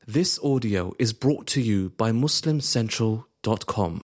This audio is brought to you by MuslimCentral.com.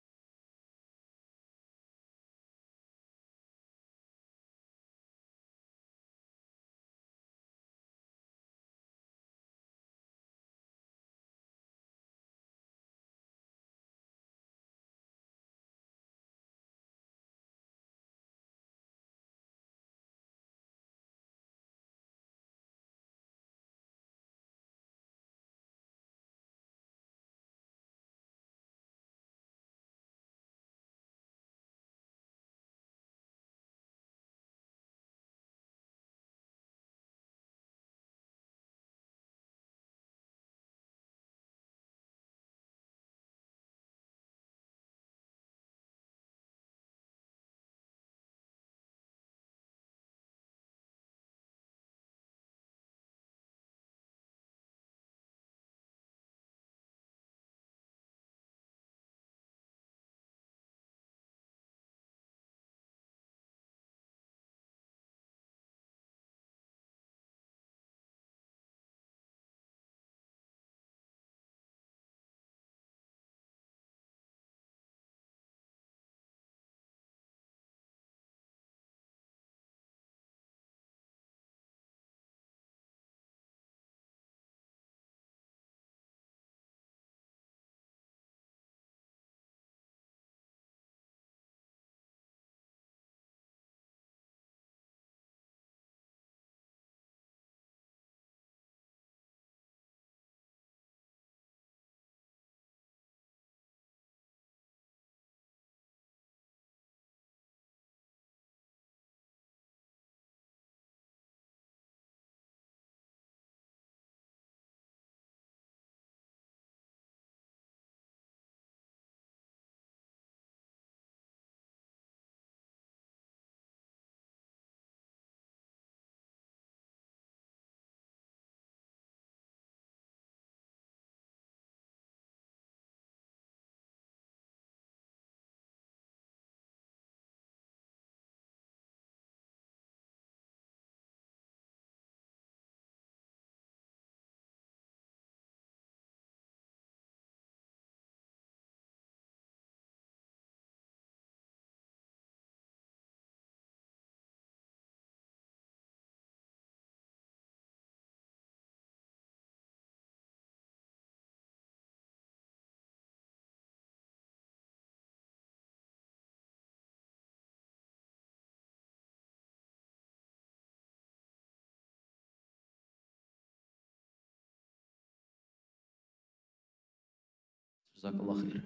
جزاك الله خير.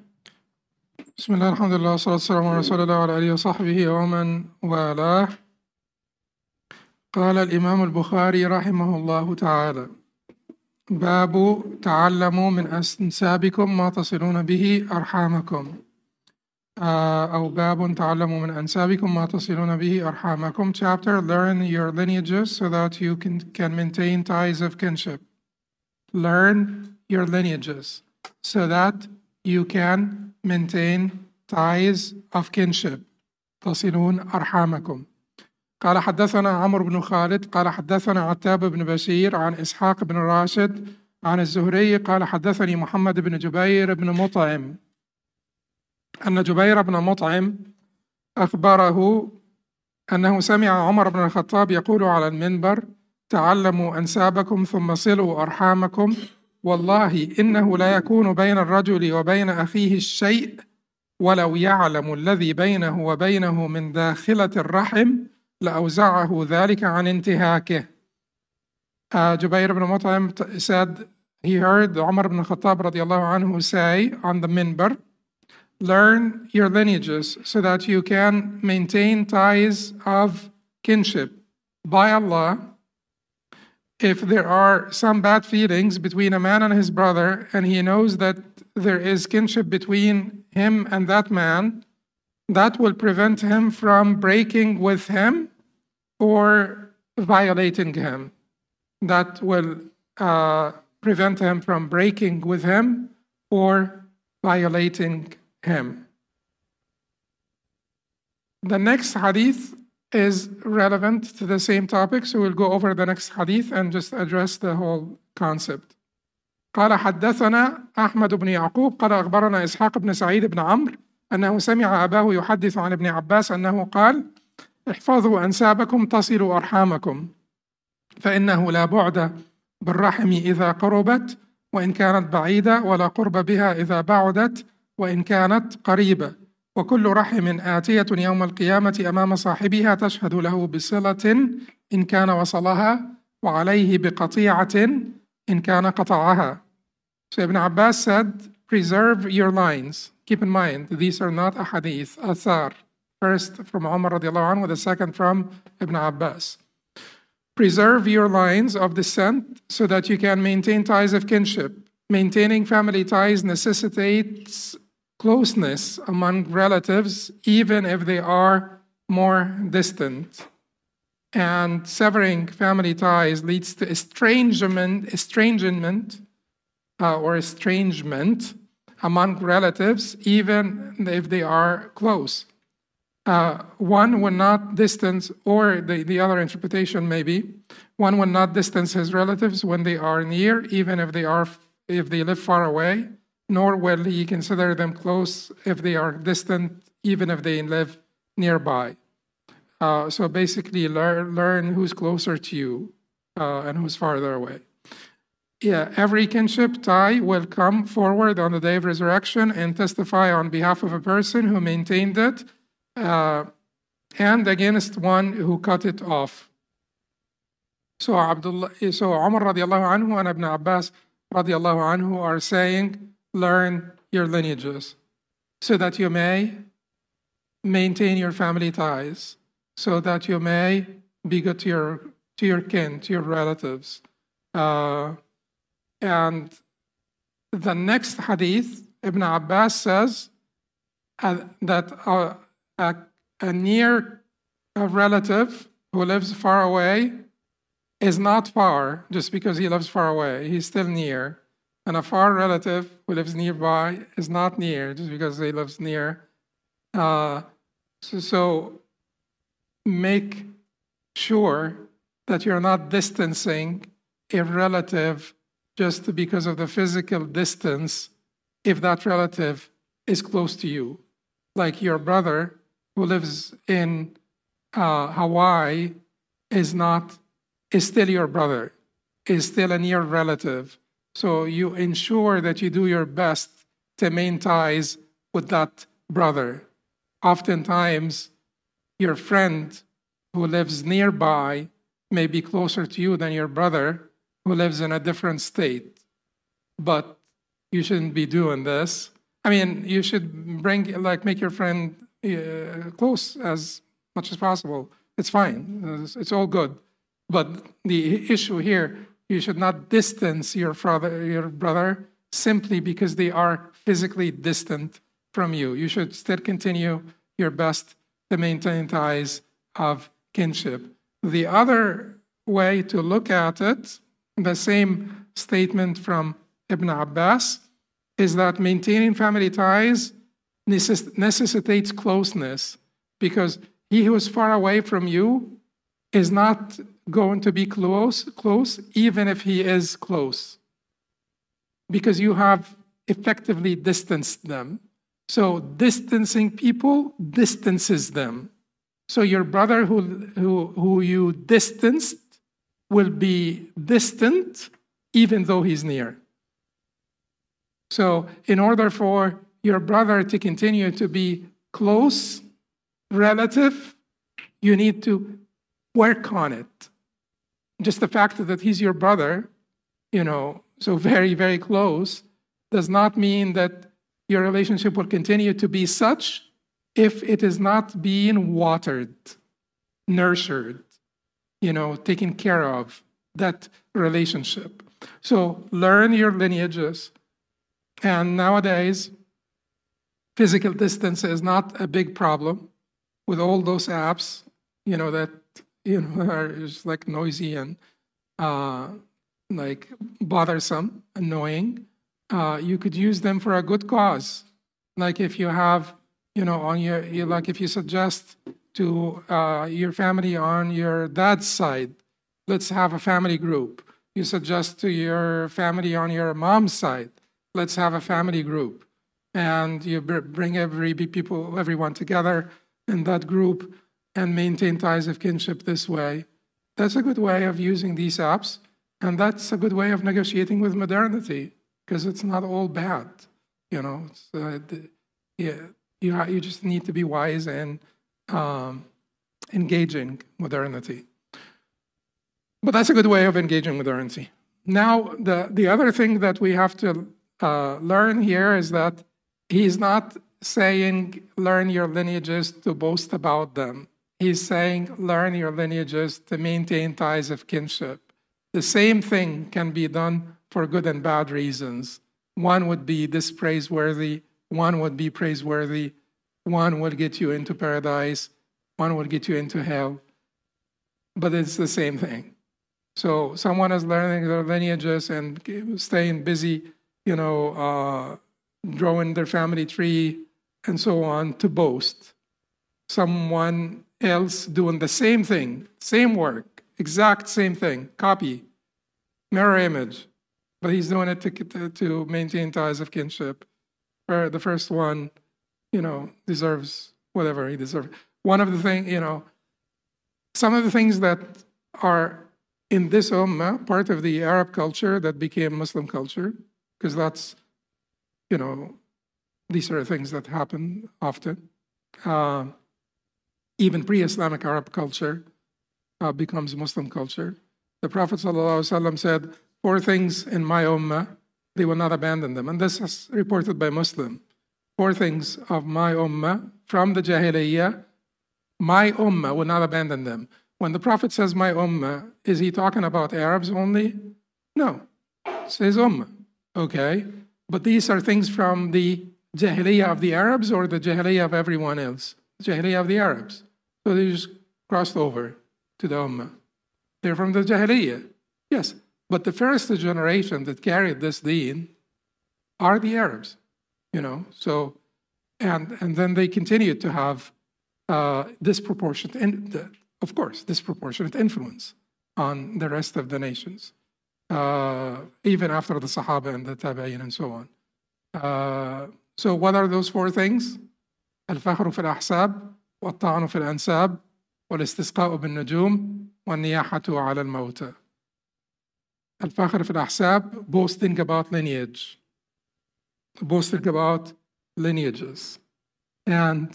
بسم الله الحمد لله والصلاة والسلام على رسول الله وعلى آله وصحبه ومن والاه. قال الإمام البخاري رحمه الله تعالى: باب تعلموا من أنسابكم ما تصلون به أرحامكم، أو باب تعلموا من أنسابكم ما تصلون به أرحامكم. Chapter: Learn your lineages so that you can maintain ties of kinship. Learn your lineages so that you can maintain ties of kinship. تصلون أرحامكم. قال حدثنا عمرو بن خالد قال حدثنا عتاب بن بشير عن إسحاق بن راشد عن الزهري قال حدثني محمد بن جبير بن مطعم أن جبير بن مطعم أخبره أنه سمع عمر بن الخطاب يقول على المنبر: تعلموا أنسابكم ثم صلوا أرحامكم، والله إنه لا يكون بين الرجل وبين أخيه الشيء ولو يعلم الذي بينه وبينه من داخلة الرحم لأوزعه ذلك عن انتهاكه. Jubair ibn Mut'im said he heard Umar ibn Khattab radiallahu anhu say on the minbar, learn your lineages so that you can maintain ties of kinship. By Allah, if there are some bad feelings between a man and his brother, and he knows that there is kinship between him and that man, that will prevent him from breaking with him or violating him. That will prevent him from breaking with him or violating him. The next hadith is relevant to the same topic, so we'll go over the next hadith and just address the whole concept. قال حدثنا أحمد بن يعقوب قال أخبرنا إسحاق بن سعيد بن عمرو أنه سمع أباه يحدث عن ابن عباس أنه قال احفظوا أنسابكم تصلوا أرحامكم فإنه لا بعد بالرحم إذا قربت وإن كانت بعيدة ولا قرب بها إذا بعدت وإن كانت قريبة وكل رحم آتية يوم القيامة أمام صاحبها تشهد له بصلة إن كان وصلها وعليه بقطيعة إن كان قطعها. So Ibn Abbas said, preserve your lines. Keep in mind, these are not ahadith, athar. First from Umar radiallahu anhu, the second from Ibn Abbas. Preserve your lines of descent so that you can maintain ties of kinship. Maintaining family ties necessitates closeness among relatives, even if they are more distant. And severing family ties leads to estrangement among relatives, even if they are close. One will not distance, or the other interpretation may be, one will not distance his relatives when they are near, even if they live far away, nor will he consider them close if they are distant, even if they live nearby. So basically, learn who's closer to you and who's farther away. Yeah, every kinship tie will come forward on the day of resurrection and testify on behalf of a person who maintained it and against one who cut it off. So Umar radiallahu anhu and Ibn Abbas radiallahu anhu are saying, learn your lineages so that you may maintain your family ties, so that you may be good to your kin, to your relatives. And the next hadith, Ibn Abbas says that a near relative who lives far away is not far just because he lives far away. He's still near. And a far relative who lives nearby is not near just because he lives near. So make sure that you're not distancing a relative just because of the physical distance if that relative is close to you. Like your brother who lives in Hawaii is still your brother, is still a near relative. So you ensure that you do your best to maintain ties with that brother. Oftentimes, your friend who lives nearby may be closer to you than your brother who lives in a different state. But you shouldn't be doing this. I mean, you should make your friend close as much as possible. It's fine. It's all good. But the issue here, you should not distance your brother simply because they are physically distant from you. You should still continue your best to maintain ties of kinship. The other way to look at it, the same statement from Ibn Abbas, is that maintaining family ties necessitates closeness, because he who is far away from you is not going to be close even if he is close, because you have effectively distanced them. So distancing people distances them. So your brother who you distanced will be distant even though he's near. So in order for your brother to continue to be close relative, you need to work on it. Just the fact that he's your brother, so very, very close, does not mean that your relationship will continue to be such if it is not being watered, nurtured, taken care of, that relationship. So learn your lineages. And nowadays, physical distance is not a big problem with all those apps, that are just like noisy and like bothersome, annoying. You could use them for a good cause. Like if you have, if you suggest to your family on your dad's side, let's have a family group. You suggest to your family on your mom's side, let's have a family group. And you bring everyone together in that group and maintain ties of kinship this way. That's a good way of using these apps. And that's a good way of negotiating with modernity, because it's not all bad. You know, you just need to be wise in engaging modernity. But that's a good way of engaging modernity. Now, the other thing that we have to learn here is that he's not saying learn your lineages to boast about them. He's saying learn your lineages to maintain ties of kinship. The same thing can be done for good and bad reasons. One would be this praiseworthy, one would be praiseworthy, one would get you into paradise, one would get you into hell, but it's the same thing. So someone is learning their lineages and staying busy, drawing their family tree and so on to boast. Someone else doing the same thing, same work, exact same thing, copy, mirror image, but he's doing it to maintain ties of kinship. Where the first one, deserves whatever he deserves. One of the things, some of the things that are in this ummah, part of the Arab culture that became Muslim culture, because that's, these are things that happen often. Even pre-Islamic Arab culture becomes Muslim culture. The Prophet ﷺ said, 4 things in my ummah, they will not abandon them. And this is reported by Muslim. 4 things of my ummah from the Jahiliyyah, my ummah will not abandon them. When the Prophet says my ummah, is he talking about Arabs only? No, it's his ummah, okay? But these are things from the Jahiliyyah of the Arabs or the Jahiliyyah of everyone else? Jahiliyyah of the Arabs. So they just crossed over to the ummah. They're from the Jahiliyyah, yes. But the first generation that carried this deen are the Arabs, So, and then they continued to have disproportionate influence on the rest of the nations, even after the Sahaba and the Tabi'in and so on. So what are those 4 things? الفخر في الأحساب والطعن في الأنساب والاستسقاء بالنجوم والنياحة على الموتى. الفخر في الأحساب, boasting about lineage, boasting about lineages. And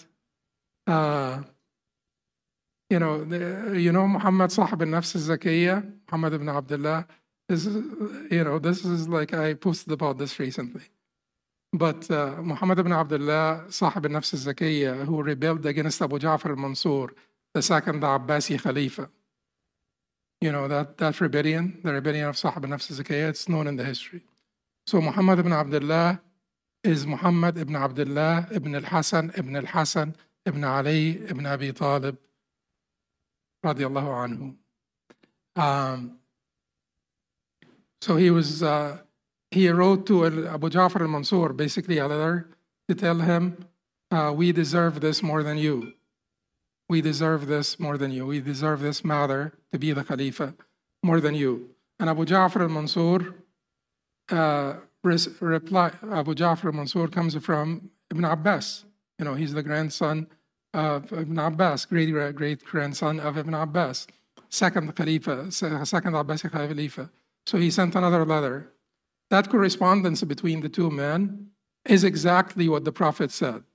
Muhammad صاحب النفس الزكية, Muhammad ibn Abdullah, this is like I posted about this recently. But Muhammad ibn Abdullah صاحب النفس الزكية, who rebelled against Abu Ja'far al-Mansur, the second Abbasi Khalifa. That rebellion, the rebellion of Sahab al-Nafs al-Zakiyya, it's known in the history. So Muhammad ibn Abdullah is Muhammad ibn Abdullah ibn al-Hasan ibn Ali ibn Abi Talib radiallahu anhu. So he wrote to Abu Ja'far al-Mansur basically a letter to tell him, we deserve this more than you. We deserve this more than you. We deserve this matter to be the Khalifa more than you. And Abu Ja'far al-Mansur Abu Ja'far al-Mansur comes from Ibn Abbas. He's the grandson of Ibn Abbas, great-grandson of Ibn Abbas, second Abbasi Khalifa. So he sent another letter. That correspondence between the 2 men is exactly what the Prophet said.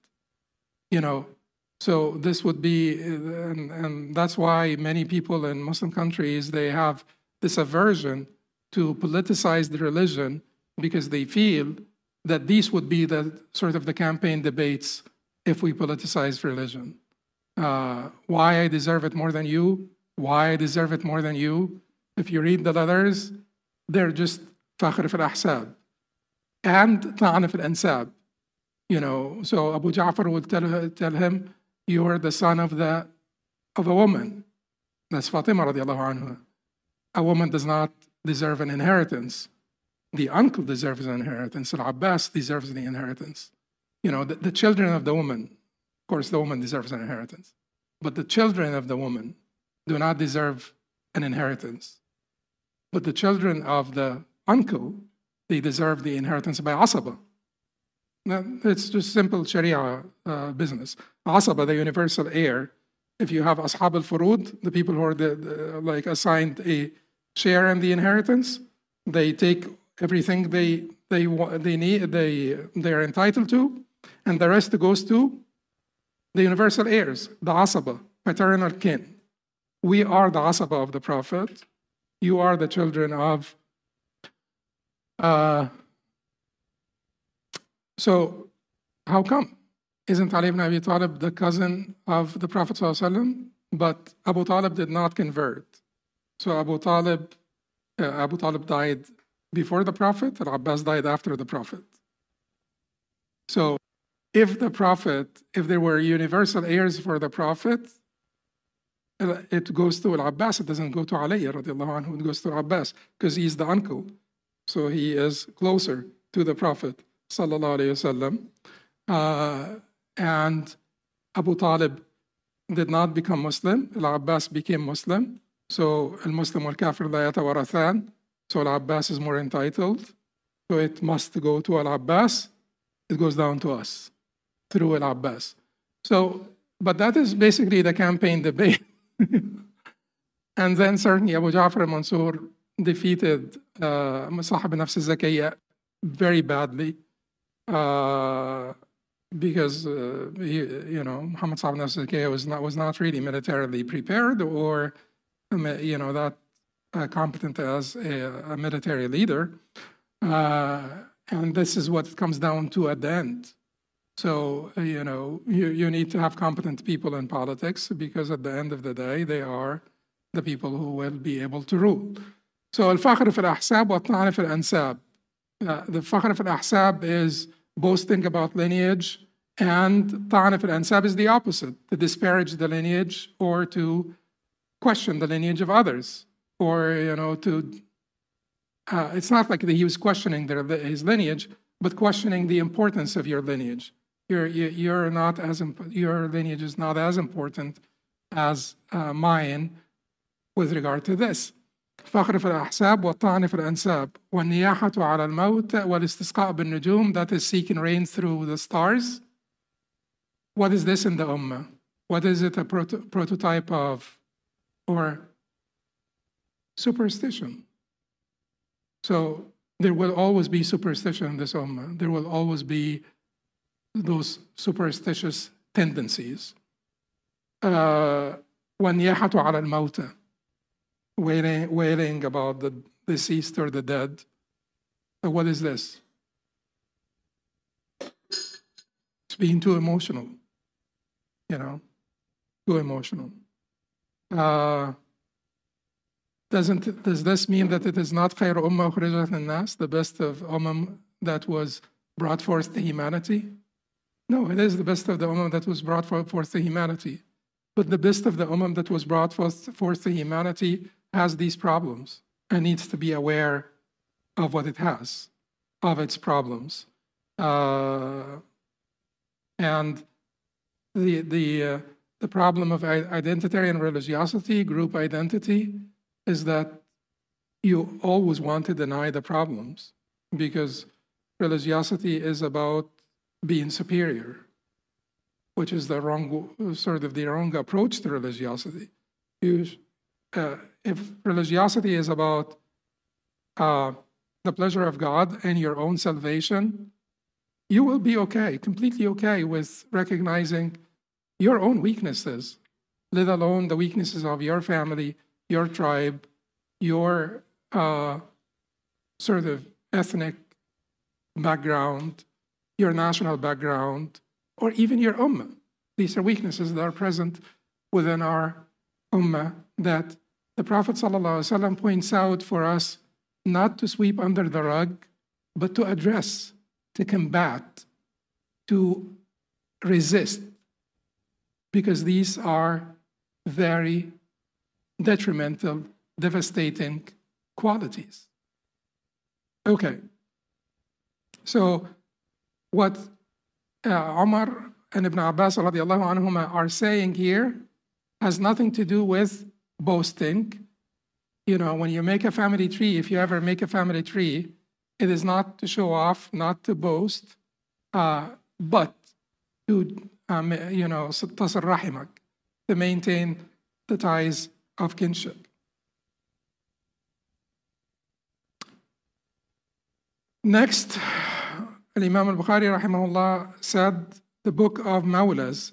So this would be, and that's why many people in Muslim countries, they have this aversion to politicize the religion, because they feel that these would be the sort of the campaign debates if we politicize religion. Why I deserve it more than you? Why I deserve it more than you? If you read the letters, they're just fakhr fil ahsab and ta'an fil ansab. So Abu Ja'far would tell him, you are the son of a woman. That's Fatima radiallahu anha. A woman does not deserve an inheritance. The uncle deserves an inheritance. Al-Abbas deserves the inheritance. The children of the woman, of course the woman deserves an inheritance, but the children of the woman do not deserve an inheritance. But the children of the uncle, they deserve the inheritance by asaba. Now, it's just simple Sharia business. Asaba, the universal heir. If you have ashab al-furud, the people who are like assigned a share in the inheritance, they take everything they need, they're entitled to, and the rest goes to the universal heirs, the asaba, paternal kin. We are the asaba of the Prophet. You are the children of. So, how come? Isn't Ali ibn Abi Talib the cousin of the Prophet ﷺ? But Abu Talib did not convert. So Abu Talib died before the Prophet, and Abbas died after the Prophet. So if there were universal heirs for the Prophet, it goes to Al-Abbas, it doesn't go to Ali radiallahu anhu, it goes to Abbas, because he's the uncle. So he is closer to the Prophet sallallahu alayhi wasallam. And Abu Talib did not become Muslim. Al-Abbas became Muslim. So al-Muslim wal-Kafir la yatawarathan. So Al-Abbas is more entitled. So it must go to Al-Abbas. It goes down to us through Al-Abbas. So, but that is basically the campaign debate. And then certainly Abu Ja'far al-Mansur defeated Sahib Nafs al-Zakiyya very badly. Because Muhammad Sahib Nafs al-Zakiyya was not really militarily prepared or that competent as a military leader, and this is what it comes down to at the end. So you need to have competent people in politics, because at the end of the day they are the people who will be able to rule. So al-fakhr fi al-ahsab wa at-ta'n fi al-ansab. The fakhr fi al-ahsab is boasting about lineage, and ta'an fi al-ansab is the opposite, to disparage the lineage or to question the lineage of others, or it's not like he was questioning his lineage, but questioning the importance of your lineage. Your lineage is not as important as mine with regard to this. فخر في الأحساب والطعن في الأنساب والنياحة على الموت والاستسقاء بالنجوم, that is seeking rain through the stars. What is this in the Ummah? What is it a prototype of? Or superstition. So there will always be superstition in this Ummah. There will always be those superstitious tendencies. وَالنِّيَاحَةُ عَلَى الْمَوْتَى, wailing about the deceased or the dead. What is this? It's being too emotional. Too emotional. Does this mean that it is not خير أمة أخرجت للناس, the best of ummah that was brought forth to humanity? No, it is the best of the ummah that was brought forth to humanity. But the best of the ummah that was brought forth to humanity has these problems and needs to be aware of what it has, of its problems. And the problem of identitarian religiosity, group identity, is that you always want to deny the problems, because religiosity is about being superior, which is the wrong approach to religiosity. If religiosity is about the pleasure of God and your own salvation, you will be okay, completely okay with recognizing your own weaknesses, let alone the weaknesses of your family, your tribe, your sort of ethnic background, your national background, or even your ummah. These are weaknesses that are present within our ummah that the Prophet ﷺ points out for us not to sweep under the rug, but to address, to combat, to resist, because these are very detrimental, devastating qualities. Okay, so what Umar and Ibn Abbas radiallahu anhuma are saying here has nothing to do with boasting. when you make a family tree, if you ever make a family tree, it is not to show off, not to boast, but to, تصل رحمك, to maintain the ties of kinship. Next, Imam al-Bukhari rahimahullah said the book of Mawlas.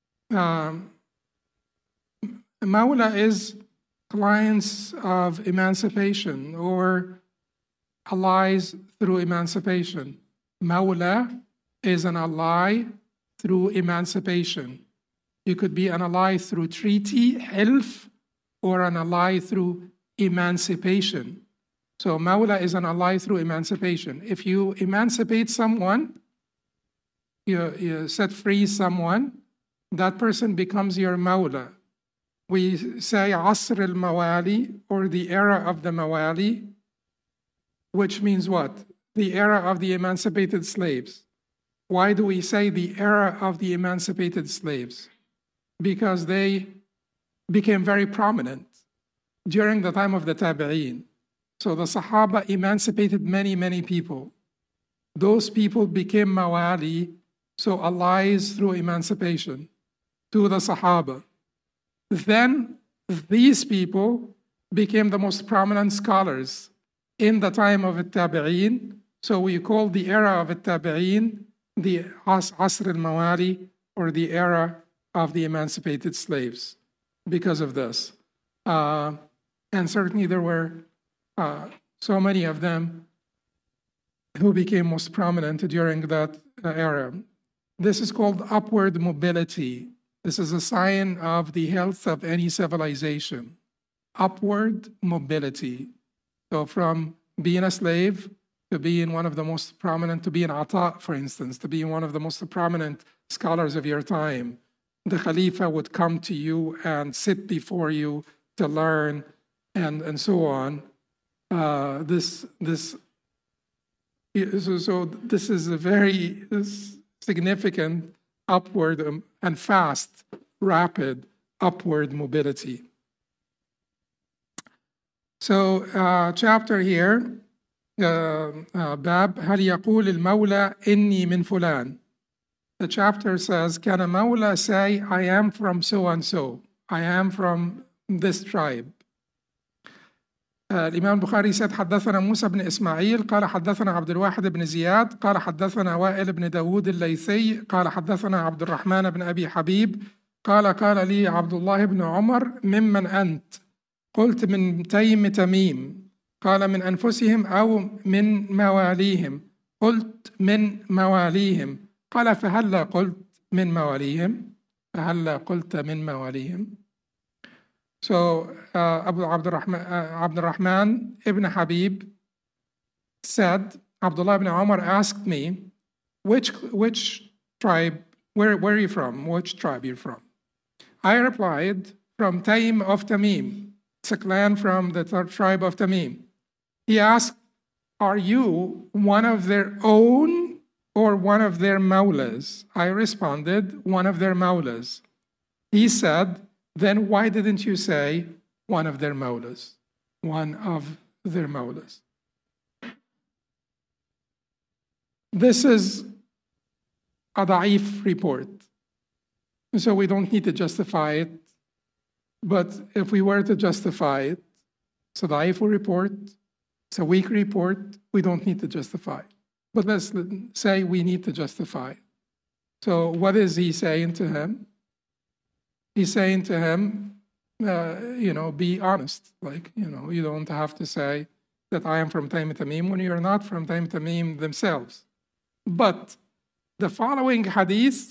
Mawla is clients of emancipation or allies through emancipation. Mawla is an ally through emancipation. You could be an ally through treaty, hilf, or an ally through emancipation. So Mawla is an ally through emancipation. If you emancipate someone, you set free someone, that person becomes your Mawla. We say Asr al-Mawali, or the era of the Mawali, which means what? The era of the emancipated slaves. Why do we say the era of the emancipated slaves? Because they became very prominent during the time of the Tabi'een. So the Sahaba emancipated many, many people. Those people became Mawali, so allies through emancipation to the Sahaba. Then these people became the most prominent scholars in the time of the Tabi'een. So we call the era of the Tabi'een the Asr al-Mawali, or the era of the emancipated slaves, because of this. And certainly there were so many of them who became most prominent during that era. This is called upward mobility. This is a sign of the health of any civilization. Upward mobility. So from being a slave to being one of the most prominent, to be an Ata, for instance, to be one of the most prominent scholars of your time. The Khalifa would come to you and sit before you to learn, and so on. This is a very significant upward and fast, rapid upward mobility. So chapter here, باب هل يقول المولى إني من فلان. The chapter says, can a Mawla say, I am from so and so, I am from this tribe. الإمام البخاري said حدثنا موسى بن إسماعيل قال حدثنا عبد الواحد بن زياد قال حدثنا وائل بن داود الليثي قال حدثنا عبد الرحمن بن أبي حبيب قال لي عبد الله بن عمر ممن أنت؟ قلت من تيم تميم. قال من أنفسهم أو من مواليهم؟ قلت من مواليهم. قال فهلا قلت من مواليهم؟ فهلا قلت من مواليهم. So Abdurrahman ibn Habib said, Abdullah ibn Umar asked me, which tribe, where are you from? Which tribe are you from? I replied, from Taym of Tamim. It's a clan from the tribe of Tamim. He asked, are you one of their own or one of their mawlas? I responded, one of their mawlas. He said, then why didn't you say one of their mawlas? One of their mawlas. This is a da'if report, so we don't need to justify it. But if we were to justify it, it's a da'if report, it's a weak report, we don't need to justify it. But let's say we need to justify it. So what is he saying to him? He's saying to him, be honest. You don't have to say that I am from Taym Tamim when you're not from Taym Tamim themselves. But the following hadith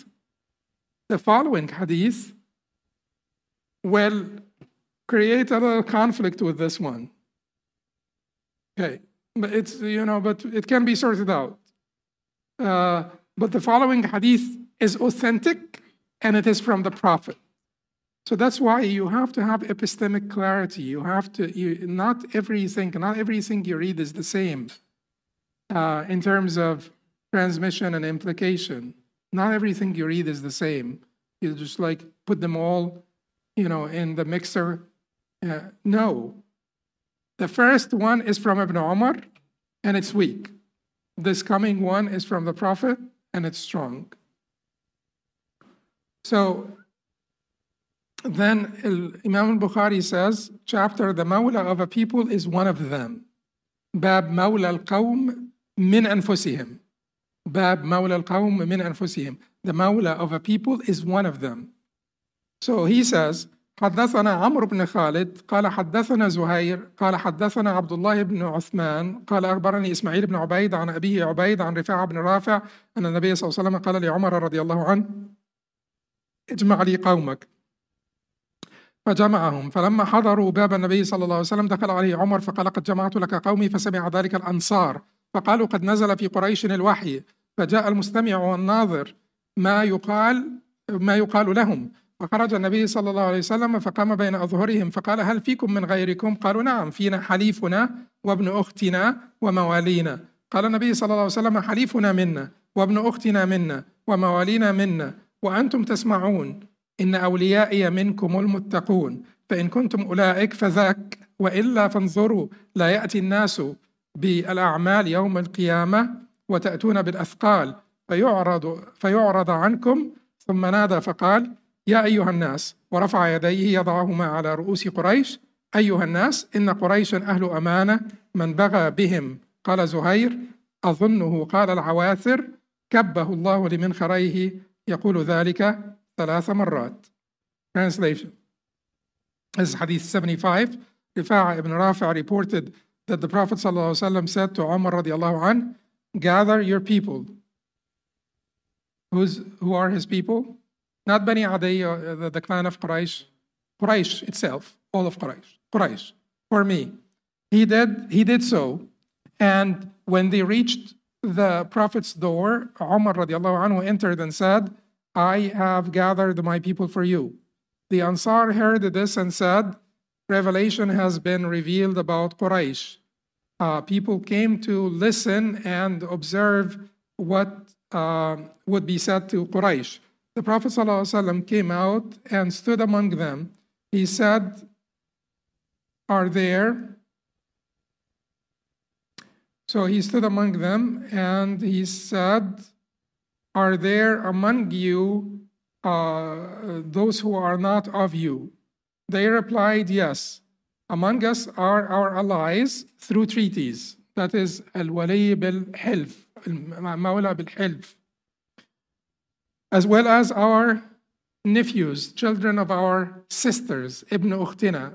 will create a little conflict with this one. Okay, but but it can be sorted out. But the following hadith is authentic and it is from the Prophet. So that's why you have to have epistemic clarity. You have to, not everything you read is the same in terms of transmission and implication. Not everything you read is the same. You just put them all, in the mixer. No. The first one is from Ibn Umar, and it's weak. This coming one is from the Prophet, and it's strong. So then Imam al-Bukhari says, chapter, the Mawla of a people is one of them. Bab Mawla al-Qawm min anfusihim. Bab Mawla al-Qawm min anfusihim. The Mawla of a people is one of them. So he says, حدثنا عمرو بن خالد قال حدثنا زهير قال حدثنا عبد الله بن عثمان قال أخبرني إسماعيل بن عبيد عن أبيه عبيد عن رفاعة بن رافع أن النبي صلى الله عليه وسلم قال لعمر رضي الله عنه اجمع لي قومك فجمعهم فلما حضروا باب النبي صلى الله عليه وسلم دخل عليه عمر فقال قد جمعت لك قومي فسمع ذلك الأنصار فقالوا قد نزل في قريش الوحي فجاء المستمع والناظر ما يقال لهم فخرج النبي صلى الله عليه وسلم فقام بين أظهرهم فقال هل فيكم من غيركم؟ قالوا نعم فينا حليفنا وابن أختنا وموالينا. قال النبي صلى الله عليه وسلم حليفنا منا وابن أختنا منا وموالينا منا وأنتم تسمعون إن أوليائي منكم المتقون فإن كنتم أولئك فذاك وإلا فانظروا لا يأتي الناس بالأعمال يوم القيامة وتأتون بالأثقال فيعرض عنكم ثم نادى فقال يا أيها الناس ورفع يديه يضعهما على رؤوس قريش أيها الناس إن قريشا أهل أمانة من بغى بهم. قال زهير أظنه قال العواثر كبه الله لمنخريه يقول ذلك 3 مرات. Translation. This is Hadith 75. Rifa'a ibn Rafi' reported that the Prophet ﷺ said to Umar radiallahu anh, gather your people. Who are his people? Not Bani Adi, the clan of Quraysh. Quraysh itself, all of Quraysh. Quraysh, for me. He did so. And when they reached the Prophet's door, Umar radiallahu anhu entered and said, I have gathered my people for you. The Ansar heard this and said, revelation has been revealed about Quraysh. People came to listen and observe what would be said to Quraysh. The Prophet ﷺ came out and stood among them. He said, So he stood among them and he said, are there among you those who are not of you? They replied, yes. Among us are our allies through treaties. That is, al-wali bil-hilf, al-mawla bil-hilf. As well as our nephews, children of our sisters, ibn ukhtina.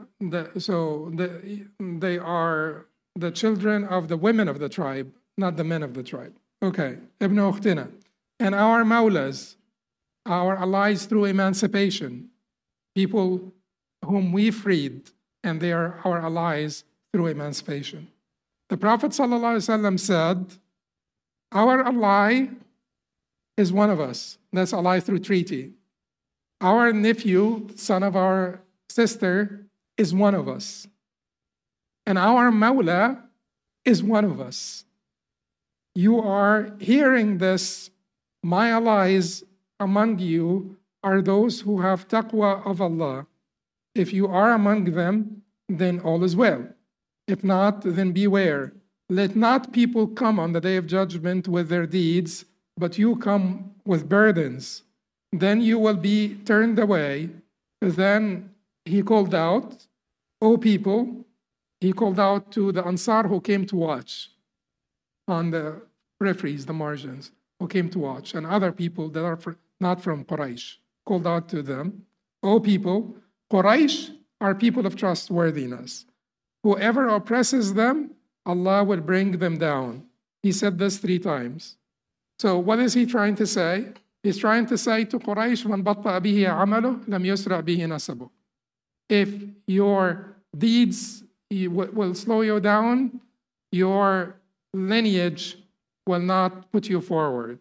They are the children of the women of the tribe, not the men of the tribe. Okay, ibn ukhtina. And our mawlas, our allies through emancipation, people whom we freed, and they are our allies through emancipation. The Prophet ﷺ said, our ally is one of us. That's ally through treaty. Our nephew, son of our sister, is one of us. And our mawla is one of us. You are hearing this. My allies among you are those who have taqwa of Allah. If you are among them, then all is well. If not, then beware. Let not people come on the day of judgment with their deeds, but you come with burdens. Then you will be turned away. Then he called out, O people, he called out to the Ansar who came to watch on the peripheries, the margins, who came to watch, and other people that are not from Quraysh, called out to them, O people, Quraysh are people of trustworthiness. Whoever oppresses them, Allah will bring them down. He said this 3 times. So what is he trying to say? He's trying to say to Quraysh, مَنْ بَطَّأَ بِهِ عَمَلُهُ لَمْ يُسْرَعْ بِهِ نَسَبُهُ. If your deeds will slow you down, your lineage will not put you forward.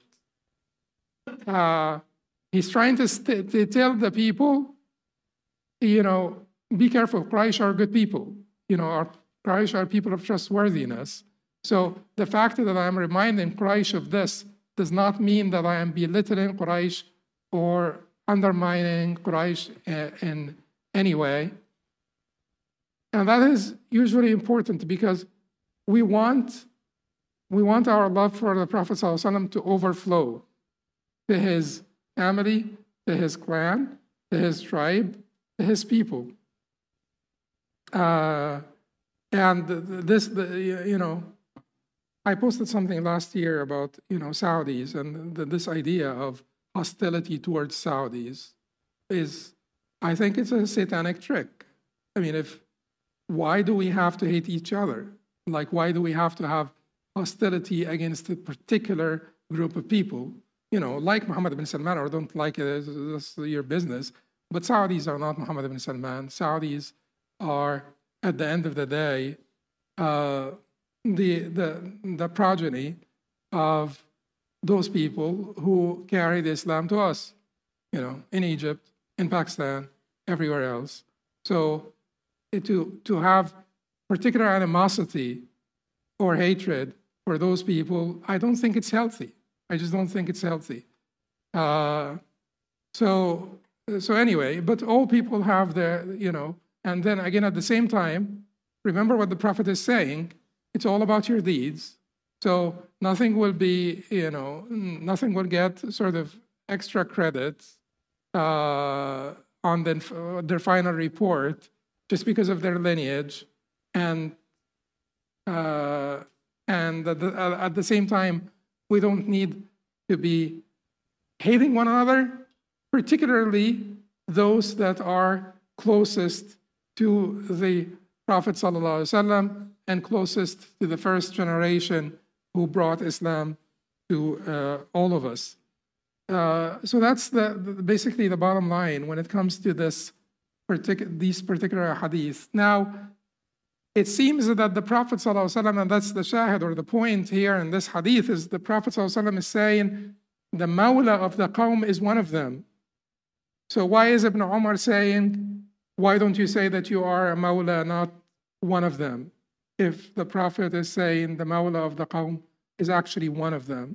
He's trying to tell the people, be careful, Quraysh are good people. Quraysh are people of trustworthiness. So the fact that I'm reminding Quraysh of this does not mean that I am belittling Quraysh or undermining Quraysh in any way. And that is usually important because we want our love for the Prophet ﷺ to overflow to his family, to his clan, to his tribe, to his people. And I posted something last year about, Saudis, and this idea of hostility towards Saudis is, I think it's a satanic trick. I mean, why do we have to hate each other? Like, why do we have to have hostility against a particular group of people? Like Mohammed bin Salman or don't like it, that's your business. But Saudis are not Mohammed bin Salman. Saudis are, at the end of the day, the progeny of those people who carried Islam to us, in Egypt, in Pakistan, everywhere else. So to have particular animosity or hatred for those people, I don't think it's healthy. I just don't think it's healthy. So anyway, but all people have their, and then again at the same time, remember what the Prophet is saying, it's all about your deeds. So nothing will be, nothing will get sort of extra credit on their final report just because of their lineage. And at the same time, we don't need to be hating one another, particularly those that are closest to the Prophet ﷺ and closest to the first generation who brought Islam to all of us. So that's basically the bottom line when it comes to these particular hadith. Now, it seems that the Prophet ﷺ, and that's the shahid or the point here in this hadith, is the Prophet ﷺ is saying the mawla of the qawm is one of them. So why is Ibn Umar saying, why don't you say that you are a mawla, not one of them? If the Prophet is saying the mawla of the qawm is actually one of them.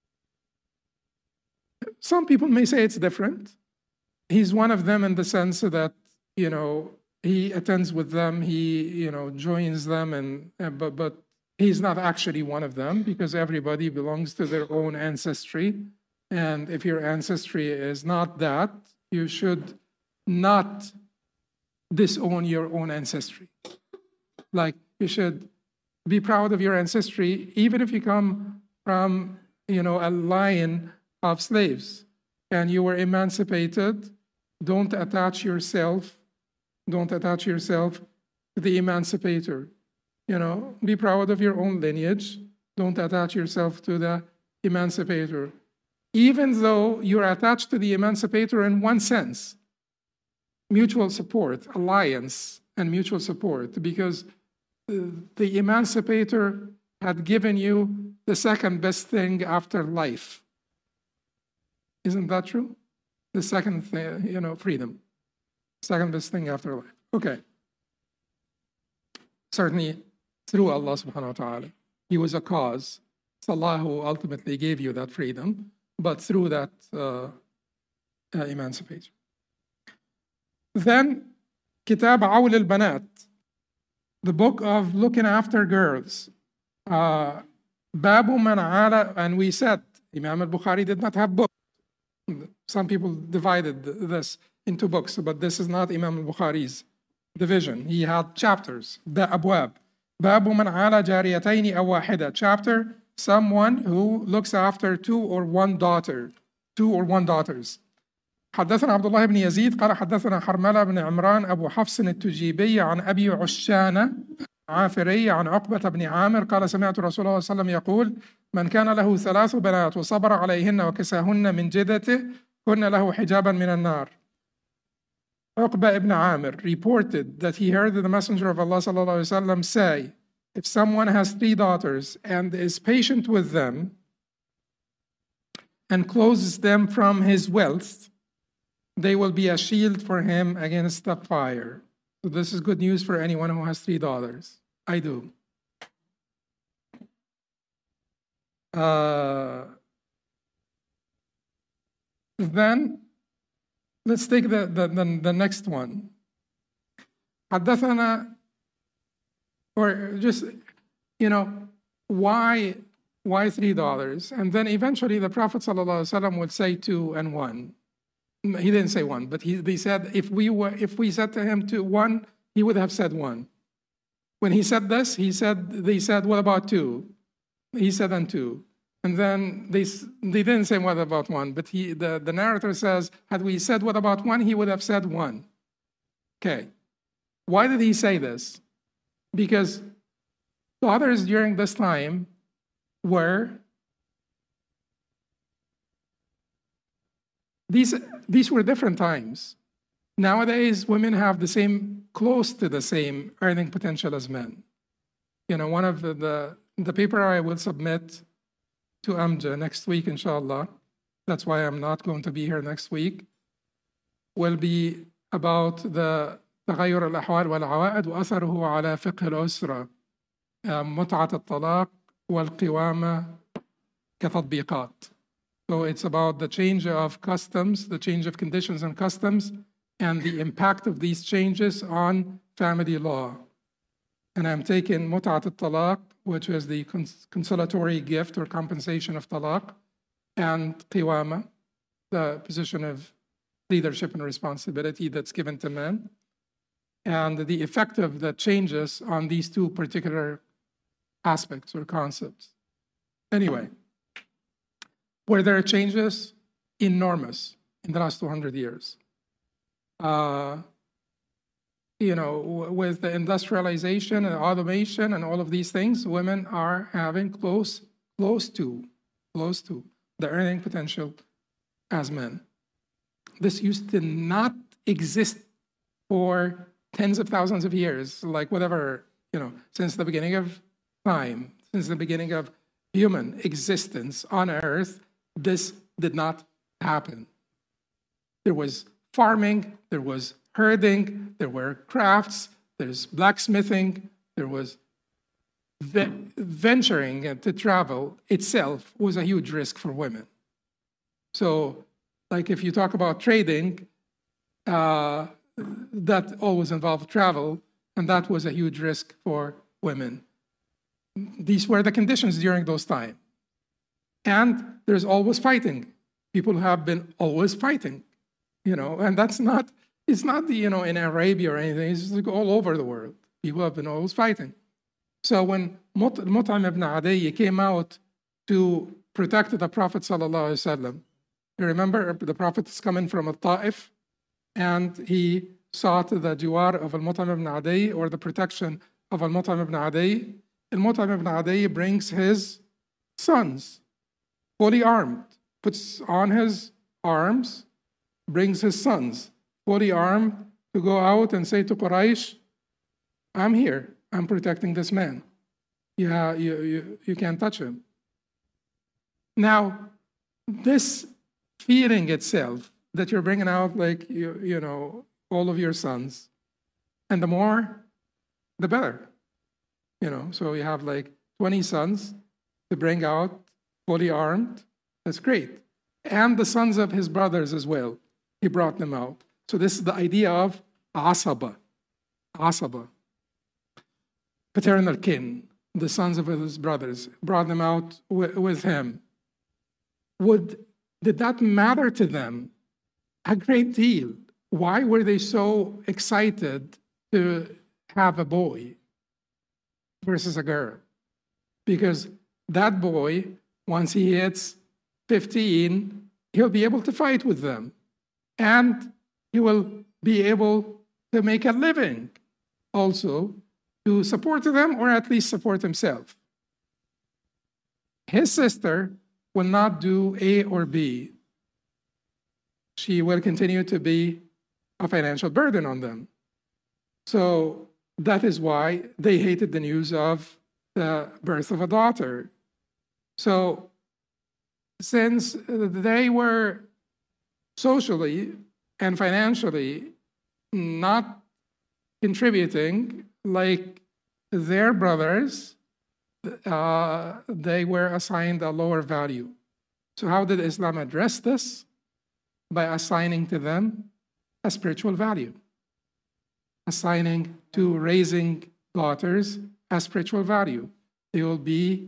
Some people may say it's different. He's one of them in the sense that, he attends with them, he, joins them, but he's not actually one of them because everybody belongs to their own ancestry. And if your ancestry is not that, you should not disown your own ancestry. Like, you should be proud of your ancestry, even if you come from, a line of slaves and you were emancipated. Don't attach yourself to the emancipator. Be proud of your own lineage. Don't attach yourself to the emancipator. Even though you're attached to the emancipator in one sense, mutual support, alliance, and mutual support, because the emancipator had given you the second best thing after life. Isn't that true? The second thing, freedom. Second best thing after life. Okay. Certainly through Allah subhanahu wa ta'ala. He was a cause. It's Allah who ultimately gave you that freedom, but through that emancipation. Then, Kitab Awl al-Banat, the book of looking after girls. Babu man ala, and we said Imam al-Bukhari did not have books. Some people divided this into books, but this is not Imam al-Bukhari's division. He had chapters, the abwab. Babu man ala jariyatayni aw wahida. Chapter, someone who looks after two or one daughters. حدثنا عبد الله بن يزيد قال حدثنا حرملة بن عمران أبو حفص التجيبي عن أبي عشانة عافري عن عقبة بن عامر قال سمعت رسول الله صلى الله عليه وسلم يقول من كان له 3 بنات وصبر عليهن وكساهن من جدته كن له حجابا من النار. Uqba ibn Amir reported that he heard the Messenger of Allah صلى الله عليه وسلم say, if someone has 3 daughters and is patient with them and clothes them from his wealth, they will be a shield for him against the fire. So this is good news for anyone who has 3 daughters. I do. Then let's take the next one. حدثنا Or just, why $3? And then eventually the Prophet ﷺ would say 2 and 1. He didn't say 1, but they said if we said to him 1, he would have said 1. When he said this, they said, what about 2? He said, and 2. And then they didn't say what about 1, but the narrator says, had we said what about 1, he would have said 1. Okay. Why did he say this? Because daughters during this time were, these were different times. Nowadays, women have close to the same earning potential as men. One of the paper I will submit to Amjad next week, inshallah, that's why I'm not going to be here next week, will be about the تغير الأحوال والعوائد وأثره على فقه الأسرة متعة الطلاق والقوامة كتطبيقات. So it's about the change of customs, the change of conditions and customs, and the impact of these changes on family law. And I'm taking متعة الطلاق, which is the consolatory gift or compensation of talaq, and قوامة, the position of leadership and responsibility that's given to men, and the effect of the changes on these two particular aspects or concepts. Anyway, were there changes? Enormous in the last 200 years. With the industrialization and automation and all of these things, women are having close to the earning potential as men. This used to not exist for tens of thousands of years, like whatever, since the beginning of time, since the beginning of human existence on Earth, this did not happen. There was farming, there was herding, there were crafts, there's blacksmithing, there was venturing to travel itself was a huge risk for women. So, like if you talk about trading, that always involved travel, and that was a huge risk for women. These were the conditions during those times. And there's always fighting. People have been always fighting, and it's not in Arabia or anything, it's like all over the world. People have been always fighting. So when Mut'im ibn Adi came out to protect the Prophet ﷺ, you remember the Prophet is coming from al-Ta'if, and he sought the jiwar of al-Mut'im ibn Adi, or the protection of al-Mut'im ibn Adi. Al-Mut'im ibn Adi brings his sons, fully armed, puts on his arms, brings his sons, fully armed, to go out and say to Quraysh, I'm here, I'm protecting this man. Yeah, you can't touch him. Now, this feeling itself, that you're bringing out like, all of your sons, and the more, the better. So you have like 20 sons to bring out fully armed. That's great. And the sons of his brothers as well. He brought them out. So this is the idea of asaba, paternal kin. The sons of his brothers brought them out with him. Did that matter to them? A great deal. Why were they so excited to have a boy versus a girl? Because that boy, once he hits 15, he'll be able to fight with them. And he will be able to make a living also to support them, or at least support himself. His sister will not do A or B. She will continue to be a financial burden on them. So that is why they hated the news of the birth of a daughter. So since they were socially and financially not contributing like their brothers, they were assigned a lower value. So how did Islam address this? By assigning to them a spiritual value, assigning to raising daughters has spiritual value. They will be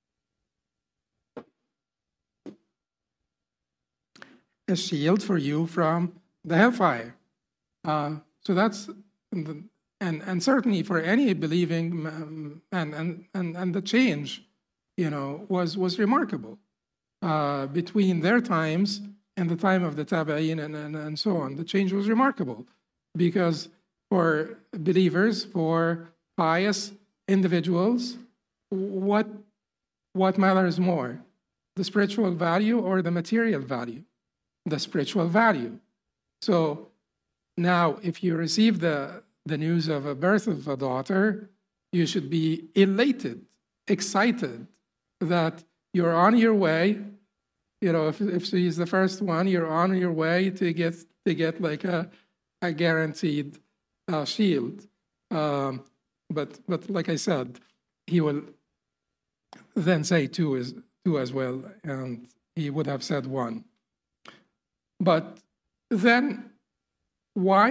a shield for you from the hellfire. So that's, and certainly for any believing, and the change, was remarkable between their times and the time of the Tabi'in and so on. The change was remarkable because for believers, for pious individuals, what matters more, the spiritual value or the material value? The spiritual value. So now, if you receive the news of a birth of a daughter, you should be elated, excited that you're on your way. If she's the first one, you're on your way to get like a guaranteed shield. But like I said, he will then say two as well, and he would have said one. But then, why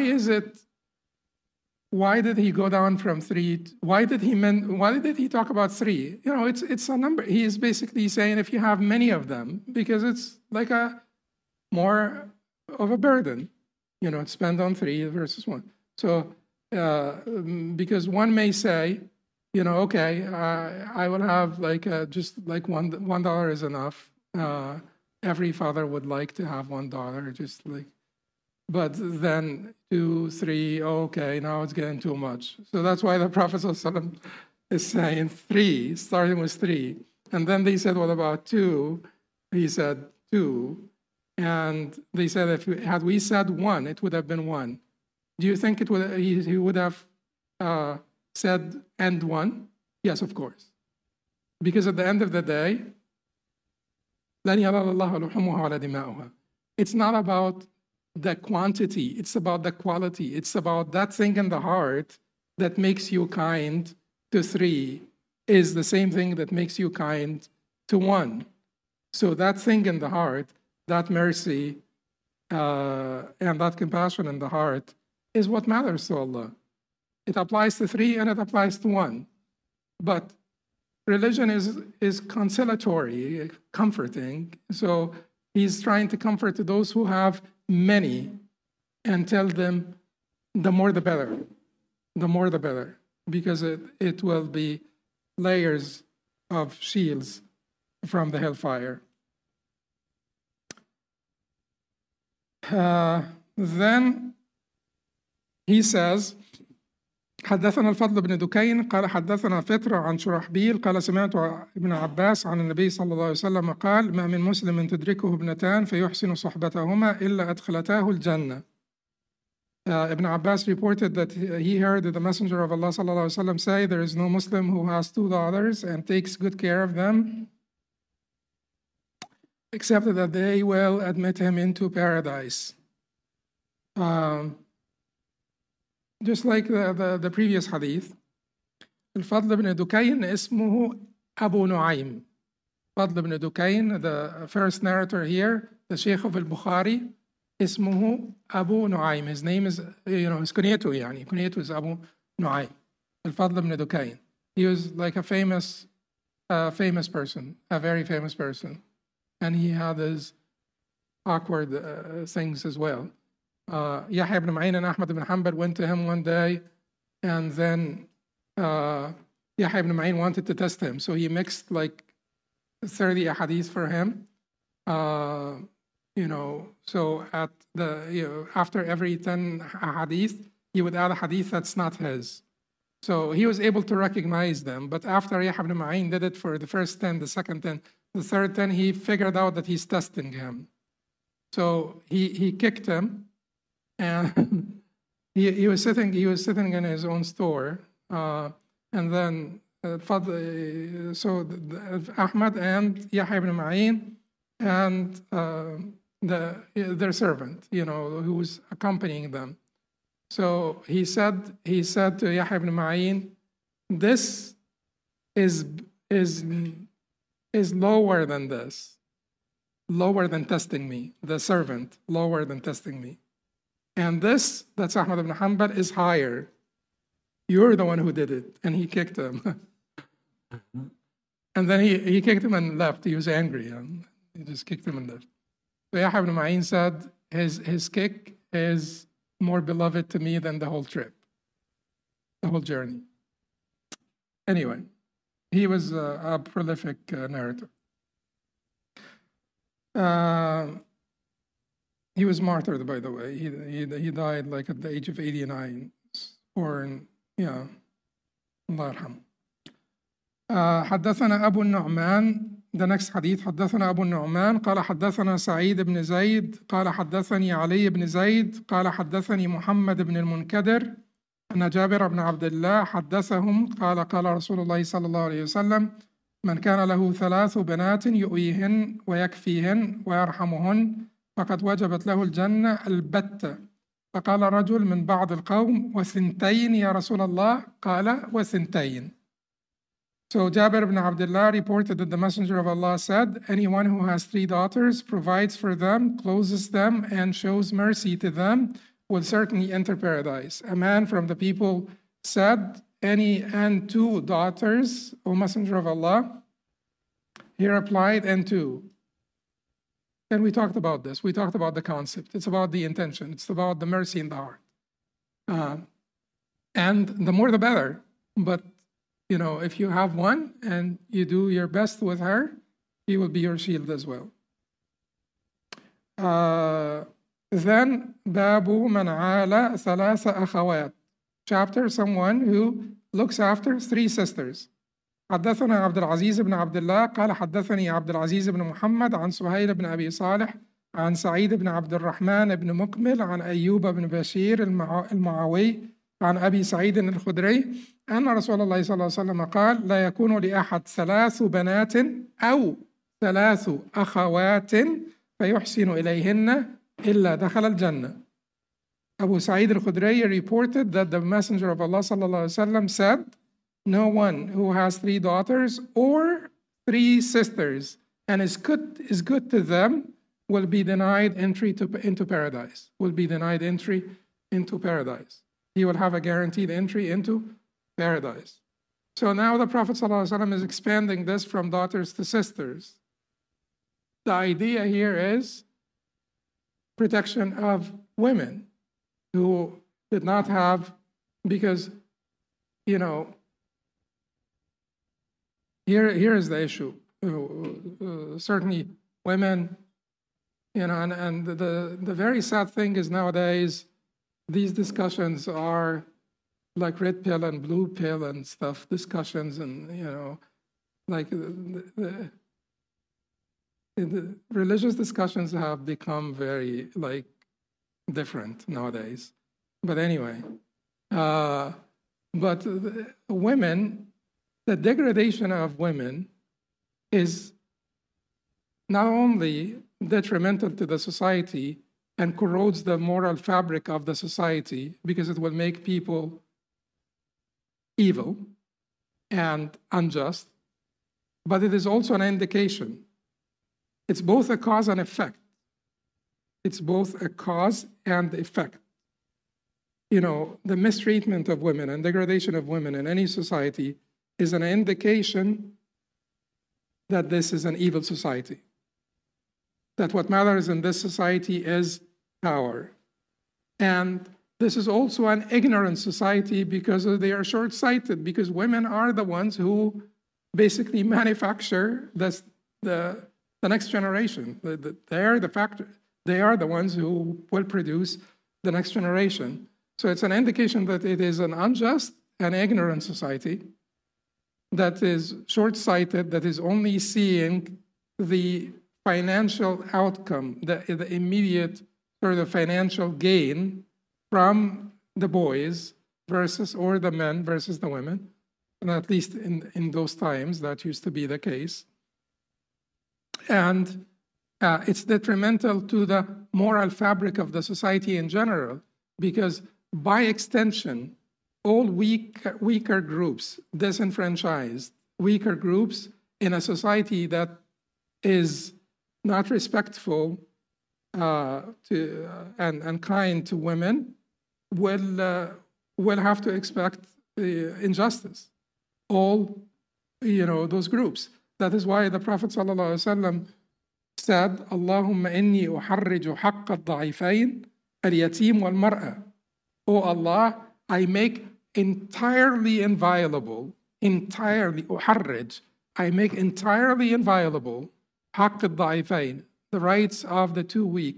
did he go down from 3? Why did he talk about 3? It's a number. He is basically saying if you have many of them, because it's like a more of a burden, spend on 3 versus 1. So because one may say, okay, I will have just like $1 is enough. Every father would like to have $1, just like, but then 2, 3, okay, now it's getting too much. So that's why the Prophet ﷺ is saying 3, starting with 3. And then they said, what about 2? He said 2. And they said, had we said 1, it would have been 1. Do you think he would have said and 1? Yes, of course. Because at the end of the day, it's not about the quantity, it's about the quality. It's about that thing in the heart that makes you kind to 3 is the same thing that makes you kind to 1. So that thing in the heart, that mercy and that compassion in the heart is what matters to Allah. It applies to 3 and it applies to 1. But religion is conciliatory, comforting. So he's trying to comfort those who have many and tell them the more the better, because it will be layers of shields from the hellfire. Then he says, حدثنا الفضل بن دكين قال حدثنا فترة عن شرحبيل قال سمعت ابن عباس عن النبي صلى الله عليه وسلم قال ما من مسلم تدركه ابنتان فيحسن صحبتهما إلا أدخلتاه الجنة. Ibn Abbas reported that he heard the Messenger of Allah صلى الله عليه وسلم say, there is no Muslim who has 2 daughters and takes good care of them except that they will admit him into paradise. Just like the previous hadith, الفضل بن دكين اسمه Abu Nu'aym. Fadl ibn Dukayn, the first narrator here, the Sheikh of al-Bukhari, اسمه Abu Nu'aym. His name is, his kunyatu يعني. Kunyatu is Abu Nu'aym. Al-Fadl ibn Dukayn. He was like a famous person, a very famous person. And he had his awkward things as well. Yahya ibn Ma'in and Ahmad ibn Hanbal went to him one day, and then Yahya ibn Ma'in wanted to test him. So he mixed like 30 ahadith for him. So at after every 10 hadith, he would add a hadith that's not his. So he was able to recognize them. But after Yahya ibn Ma'in did it for the first 10, the second 10, the third 10, he figured out that he's testing him. So he kicked him, and he was sitting in his own store, and then Ahmad and Yahya ibn Ma'in and their servant, who was accompanying them. So he said to Yahya ibn Ma'in, this is lower than this, lower than testing me, the servant, lower than testing me. And this, that's Ahmad ibn Hanbal, is higher. You're the one who did it. And he kicked him. And then he kicked him and left. He was angry. And he just kicked him and left. So Yahya ibn Ma'in said, his kick is more beloved to me than the whole trip, the whole journey. Anyway, he was a prolific narrator. He was martyred, by the way. He died like at the age of 89. Or, yeah, Allah yarham. حدثنا أبو النعمان. The next hadith, حدثنا أبو النعمان قال حدثنا سعيد بن زيد قال حدثني علي بن زيد قال حدثني محمد بن المنكدر أن جابر بن عبد الله حدثهم قال قال رسول الله صلى الله عليه وسلم من كان له 3 بنات يؤويهن ويكفيهن ويرحمهن فقد وجبت له الجنة البتة. فقال رجل من بعض القوم وثنتين يا رسول الله قال وثنتين. So Jabir ibn Abdullah reported that the Messenger of Allah said, anyone who has 3 daughters, provides for them, clothes them, and shows mercy to them, will certainly enter paradise. A man from the people said, and 2 daughters, O Messenger of Allah. He replied, and 2. And we talked about this. We talked about the concept. It's about the intention. It's about the mercy in the heart. And the more the better. But you know, if you have 1 and you do your best with her, he will be your shield as well. Then, Babu man ala thalatha akhawat. Chapter, someone who looks after 3 sisters. حدثنا عبد العزيز بن عبد الله قال حدثني عبد العزيز بن محمد عن سهيل بن أبي صالح عن سعيد بن عبد الرحمن بن مكمل عن أيوب بن بشير المعوي عن أبي سعيد الخدري أن رسول الله صلى الله عليه وسلم قال لا يكون لأحد 3 بنات أو 3 أخوات فيحسن إليهن إلا دخل الجنة. Abu Sa'id al-Khudri reported that the Messenger of Allah صلى الله عليه وسلم said, no one who has 3 daughters or 3 sisters and is good to them will be denied entry into paradise. Will be denied entry into paradise. He will have a guaranteed entry into paradise. So now the Prophet ﷺ is expanding this from daughters to sisters. The idea here is protection of women who did not have, because, you know, here is the issue. Certainly women, you know, and the very sad thing is nowadays, these discussions are like red pill and blue pill and stuff discussions, and, you know, like the religious discussions have become very, like, different nowadays. But anyway, but women, the degradation of women is not only detrimental to the society and corrodes the moral fabric of the society because it will make people evil and unjust, but it is also an indication. It's both a cause and effect. It's both a cause and effect. You know, the mistreatment of women and degradation of women in any society is an indication that this is an evil society. That what matters in this society is power. And this is also an ignorant society because they are short-sighted, because women are the ones who basically manufacture the next generation. They're the factor. They are the ones who will produce the next generation. So it's an indication that it is an unjust and ignorant society that is short-sighted, that is only seeing the financial outcome, the immediate sort of financial gain from the boys or the men versus the women. And at least in those times, that used to be the case. And it's detrimental to the moral fabric of the society in general, because by extension, all weaker groups, disenfranchised, weaker groups in a society that is not respectful and kind to women will have to expect injustice, all those groups. That is why the Prophet ﷺ said, Allahumma inni uharriju haqqa al-da'ifain al-yatim wal-mar'a. Oh Allah, I make entirely inviolable, uharrij, I make entirely inviolable haqq al-da'ifain, the rights of the two weak,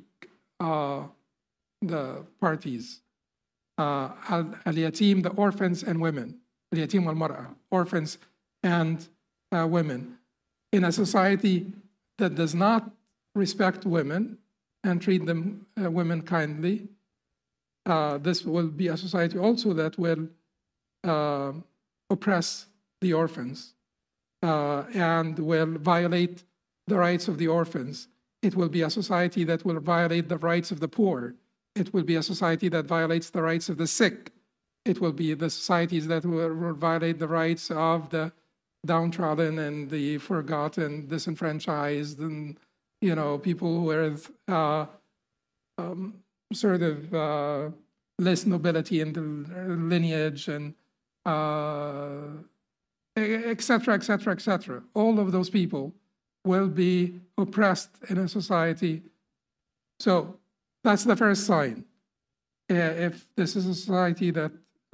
the parties, al-yatim, the orphans and women, al-yatim wal-mar'a, orphans and women. In a society that does not respect women and treat them women kindly, this will be a society also that will oppress the orphans and will violate the rights of the orphans. It will be a society that will violate the rights of the poor. It will be a society that violates the rights of the sick. It will be the societies that will violate the rights of the downtrodden and the forgotten, disenfranchised, and people with sort of less nobility in the lineage, and et cetera, et cetera, et cetera. All of those people will be oppressed in a society. So that's the first sign. If this is a society that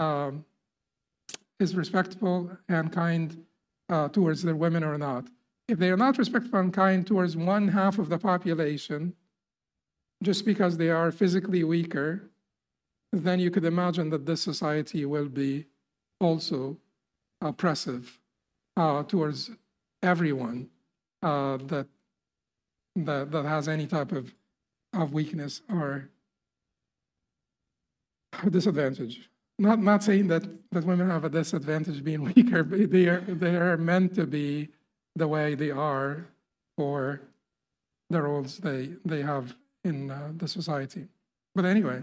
is respectful and kind towards their women or not. If they are not respectful and kind towards one half of the population, just because they are physically weaker, then you could imagine that this society will be also oppressive towards everyone that has any type of weakness or disadvantage. Not saying that women have a disadvantage being weaker, but they are meant to be the way they are for the roles they have in the society. But anyway,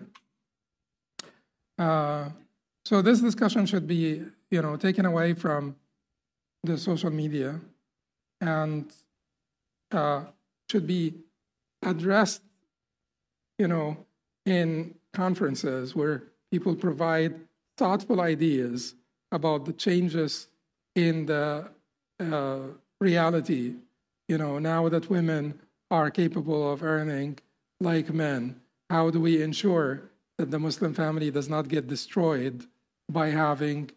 so this discussion should be taken away from the social media and should be addressed in conferences where people provide thoughtful ideas about the changes in the reality. Now that women are capable of earning like men, how do we ensure that the Muslim family does not get destroyed by having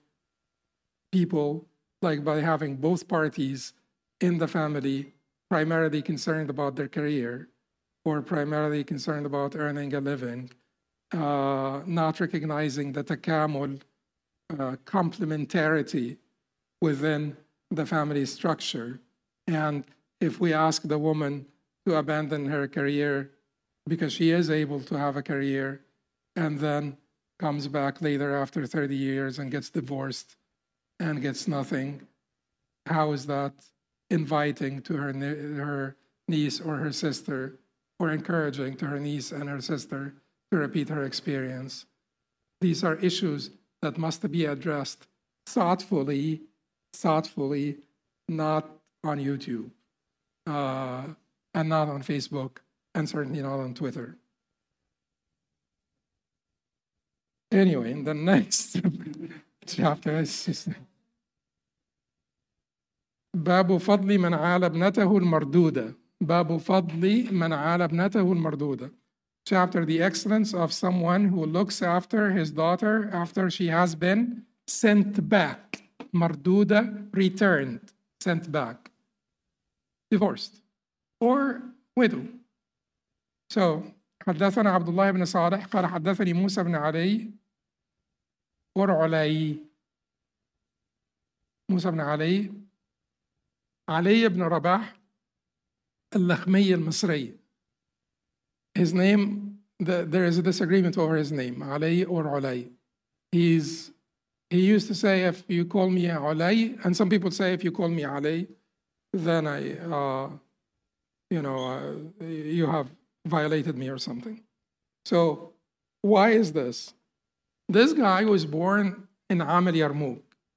by having both parties in the family primarily concerned about their career or primarily concerned about earning a living, not recognizing the takamul, complementarity within the family structure. And if we ask the woman to abandon her career because she is able to have a career and then comes back later after 30 years and gets divorced and gets nothing, how is that inviting to her niece or her sister, or encouraging to her niece and her sister to repeat her experience? These are issues that must be addressed thoughtfully, not on YouTube, and not on Facebook, and certainly not on Twitter. Anyway, in the next chapter is باب فضل من عال ابنته المردودة. باب فضل من عال ابنته المردودة. Chapter, the excellence of someone who looks after his daughter after she has been sent back. Marduda, returned, sent back, divorced, or widow. So, حدثنا عبد الله بن صالح قال حدثني موسى بن علي ورعلي. موسى بن علي بن رباح اللخمي المصري. His name, there is a disagreement over his name, Ali or Ulay. He used to say, if you call me Ulay, and some people say, if you call me Ali, then you have violated me or something. So why is this? This guy was born in Amal Yarmouk.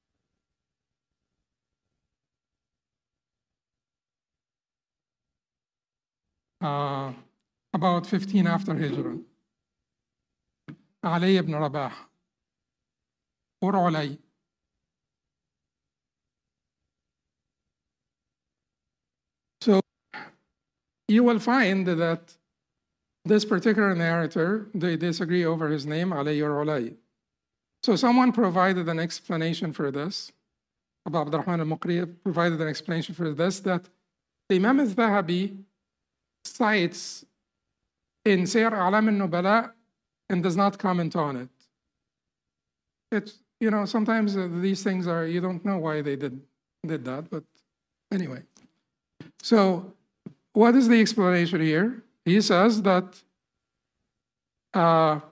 About 15 after Hijrah. Ali ibn Rabah, or Ulay. you will find that this particular narrator, they disagree over his name, Ali or Ulay. So someone provided an explanation for this. Abu Abdurrahman al-Muqri provided an explanation for this, that the Imam al-Zahabi cites in Siyar A'lam al-Nubala and does not comment on it. It's, sometimes these things are, you don't know why they did that, but anyway. So what is the explanation here? He says that Banu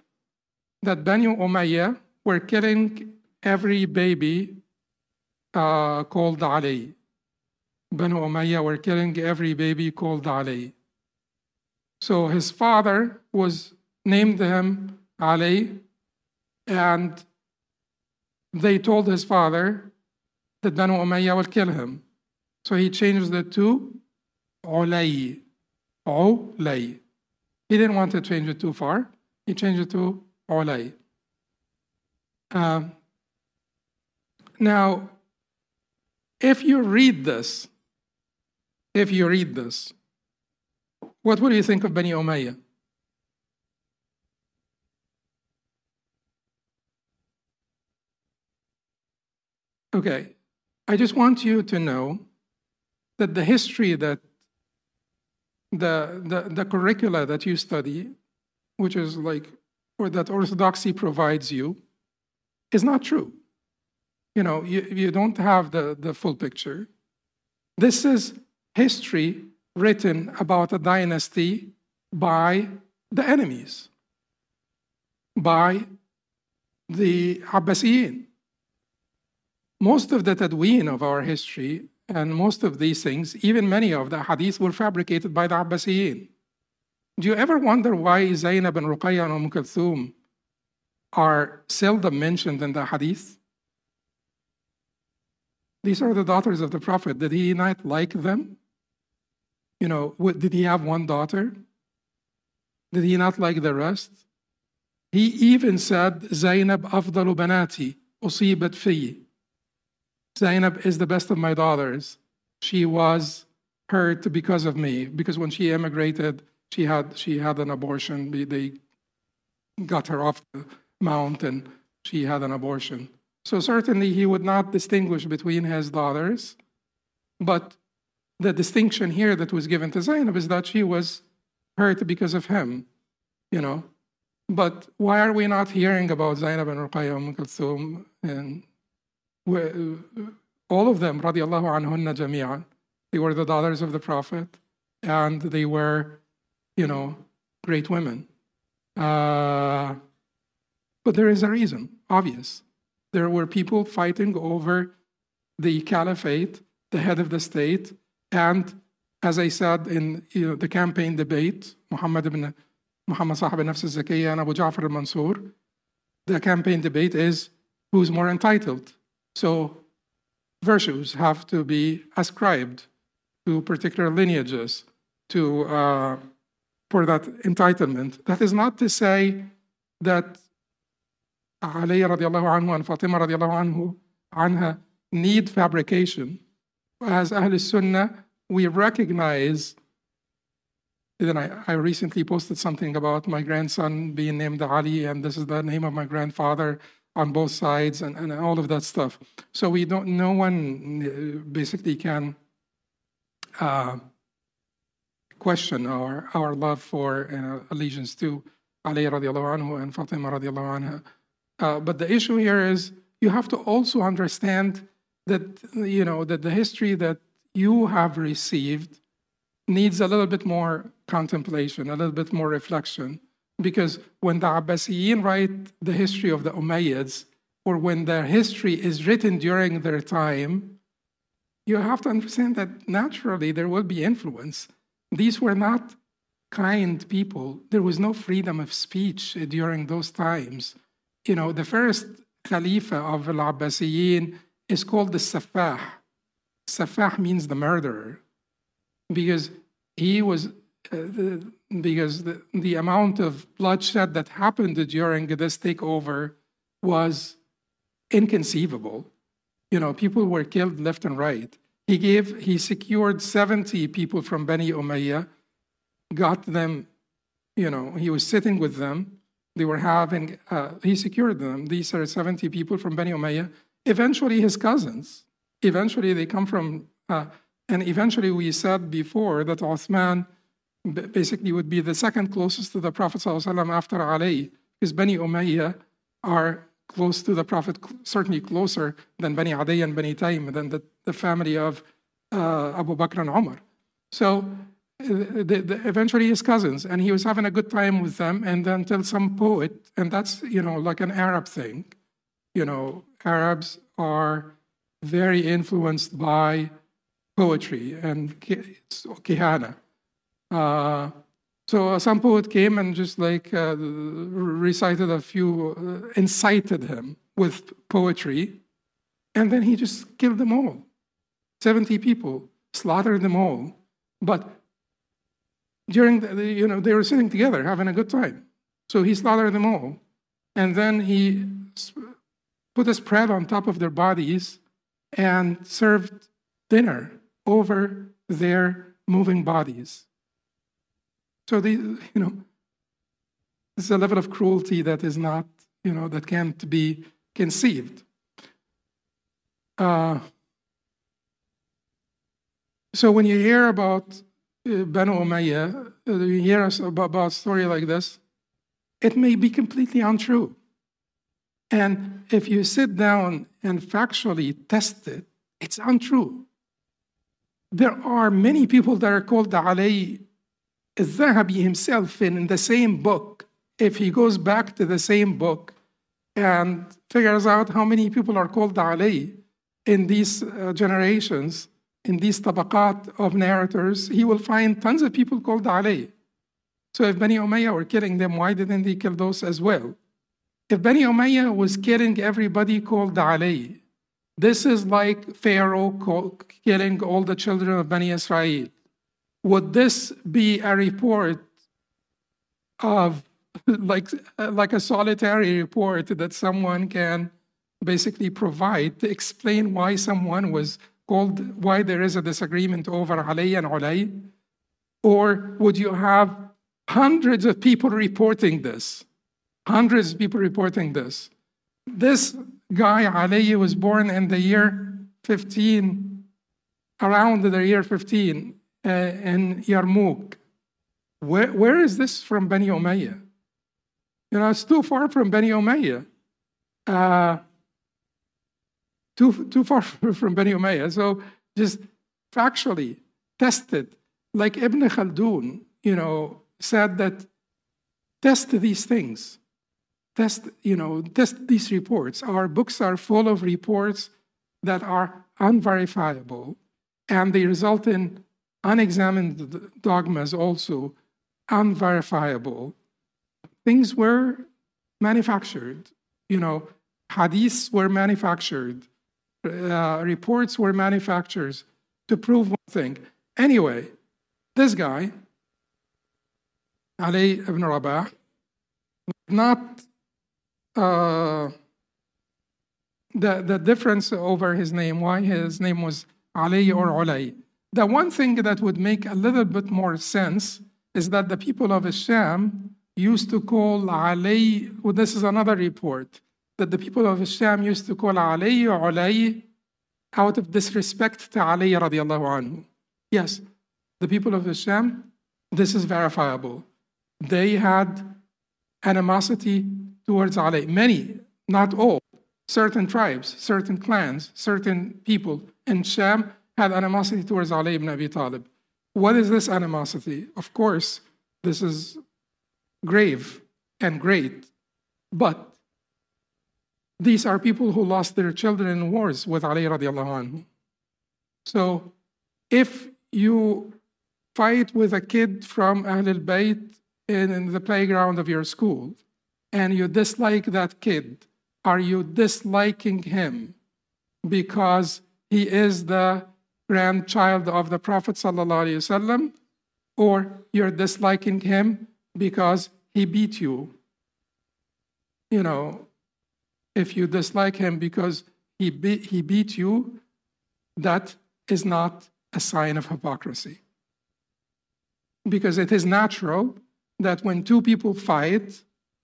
Umayyah were killing every baby called Ali. Banu Umayyah were killing every baby called Ali. So his father named him Ali, and they told his father that Banu Umayyah will kill him. So he changed it to Ulay. Ulay. He didn't want to change it too far. He changed it to Ulay. Now, if you read this, what would you think of Bani Umayyah? Okay, I just want you to know that the history that the curricula that you study, which is like, or that Orthodoxy provides you, is not true. You don't have the full picture. This is history written about a dynasty by the enemies, by the Abbasiyin. Most of the tadween of our history and most of these things, even many of the hadith, were fabricated by the Abbasiyin. Do you ever wonder why Zainab and Ruqayya and Kulthum are seldom mentioned in the hadith? These are the daughters of the Prophet. Did he not like them? Did he have one daughter? Did he not like the rest? He even said, Zainab afdalu banati, usibat fi. Zainab is the best of my daughters. She was hurt because of me, because when she emigrated, she had an abortion. They got her off the mount and she had an abortion. So certainly he would not distinguish between his daughters, but the distinction here that was given to Zainab is that she was hurt because of him, But why are we not hearing about Zainab and Ruqayya and Kulthum and all of them, radiallahu anhunna jami'an? They were the daughters of the Prophet, and they were, great women. But there is a reason, obvious. There were people fighting over the caliphate, the head of the state, and as I said in the campaign debate, Muhammad Sahib Nafs al-Zakiyya and Abu Ja'far al-Mansur, the campaign debate is who's more entitled. So virtues have to be ascribed to particular lineages for that entitlement. That is not to say that Ali radiallahu anhu and Fatima radiallahu anha need fabrication. As Ahl Sunnah, we recognize, then I recently posted something about my grandson being named Ali, and this is the name of my grandfather on both sides, and all of that stuff. So no one basically can question our love for allegiance to Ali radiallahu anhu and Fatima radiallahu anha. But the issue here is you have to also understand that that the history that you have received needs a little bit more contemplation, a little bit more reflection. Because when the Abbasiyin write the history of the Umayyads, or when their history is written during their time, you have to understand that naturally there will be influence. These were not kind people. There was no freedom of speech during those times. The first Khalifa of the Abbasiyin is called the Safah. Safah means the murderer, because he was because the amount of bloodshed that happened during this takeover was inconceivable. People were killed left and right. He secured 70 people from Bani Umayyah, got them, he was sitting with them. They were having, he secured them. These are 70 people from Bani Umayyah. Eventually, his cousins. Eventually, they come from, and eventually we said before that Uthman basically would be the second closest to the Prophet ﷺ after Ali, because Bani Umayyah are close to the Prophet, certainly closer than Bani Adi and Bani Taym, than the family of Abu Bakr and Umar. So eventually his cousins, and he was having a good time with them, and then until some poet, and that's, like an Arab thing. Arabs are very influenced by poetry and kihana. So some poet came and just recited a few, incited him with poetry, and then he just killed them all. 70 people, slaughtered them all. But during they were sitting together having a good time. So he slaughtered them all. And then he put a spread on top of their bodies and served dinner over their moving bodies. So this is a level of cruelty that is not, that can't be conceived. So when you hear about Banu Umayyah, you hear us about a story like this, it may be completely untrue. And if you sit down and factually test it, it's untrue. There are many people that are called Ali al-Zahabi himself in the same book. If he goes back to the same book and figures out how many people are called Ali in these generations, in these tabaqat of narrators, he will find tons of people called Ali. So if Bani Umayyah were killing them, why didn't they kill those as well? If Bani Umayyah was killing everybody called Ali, this is like Pharaoh killing all the children of Bani Israel. Would this be a report of, like a solitary report that someone can basically provide to explain why someone was called, why there is a disagreement over Ali and Ulay? Or would you have hundreds of people reporting this? Hundreds of people reporting this. This guy, Ali, was born in the year 15, around the year 15, in Yarmouk. Where is this from Bani Umayyah? It's too far from Bani Umayyah. Too far from Bani Umayyah. So just factually tested, like Ibn Khaldun, said that test these things. Test these reports. Our books are full of reports that are unverifiable, and they result in unexamined dogmas also, unverifiable. Things were manufactured. Hadiths were manufactured. Reports were manufactured to prove one thing. Anyway, this guy, Ali ibn Rabah, not the difference over his name, why his name was Ali or Ulay. The one thing that would make a little bit more sense is that the people of Sham used to call Ali, well, this is another report, that the people of Sham used to call Ali Ulay out of disrespect to Ali radiallahu anhu. Yes, the people of Sham, this is verifiable. They had animosity towards Ali. Many, not all, certain tribes, certain clans, certain people in Sham had animosity towards Ali ibn Abi Talib. What is this animosity? Of course, this is grave and great, but these are people who lost their children in wars with Ali radiallahu anhu. So if you fight with a kid from Ahlul Bayt in the playground of your school, and you dislike that kid, are you disliking him because he is the grandchild of the Prophet ﷺ, or you're disliking him because he beat you? If you dislike him because he beat you, that is not a sign of hypocrisy. Because it is natural that when two people fight,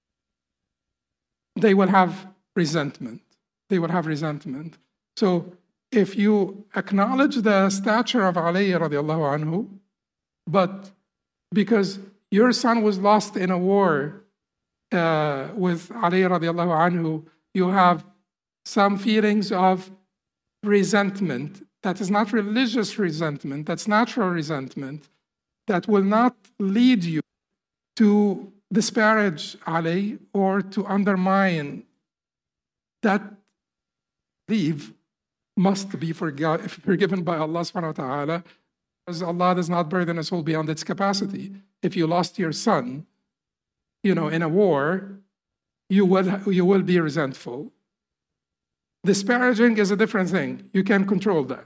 they will have resentment. They will have resentment. So if you acknowledge the stature of Ali radiallahu anhu, but because your son was lost in a war with Ali radiallahu anhu, you have some feelings of resentment. That is not religious resentment, that's natural resentment that will not lead you to disparage Ali or to undermine. That belief must be forgiven by Allah subhanahu wa ta'ala, because Allah does not burden a soul beyond its capacity. If you lost your son, in a war, you will be resentful. Disparaging is a different thing. You can control that.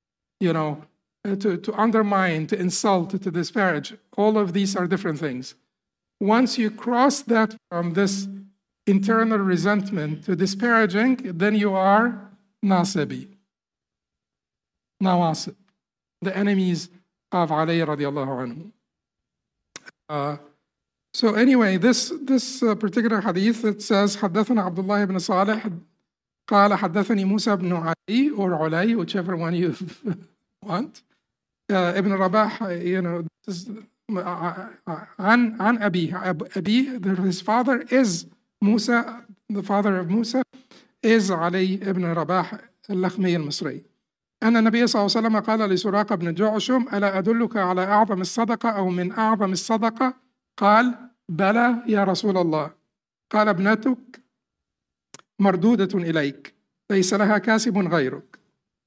To undermine, to insult, to disparage, all of these are different things. Once you cross that from this internal resentment to disparaging, then you are nasibi, nawasib, the enemies of Ali radiallahu anhu. So anyway, this particular hadith, it says, حدثنا عبد الله بن صالح قال حدثني موسى بن علي or علي, whichever one you want. Ibn Rabah, this is عن أبيه, his father is Musa, the father of Musa is علي ibn Rabah اللخمي المصري. أن النبي صلى الله عليه وسلم قال لسراقة بن جعشم ألا أدلك على أعظم الصدقة أو من أعظم الصدقة؟ قال بلى يا رسول الله. قال ابنتك مردودة إليك ليس لها كاسب غيرك.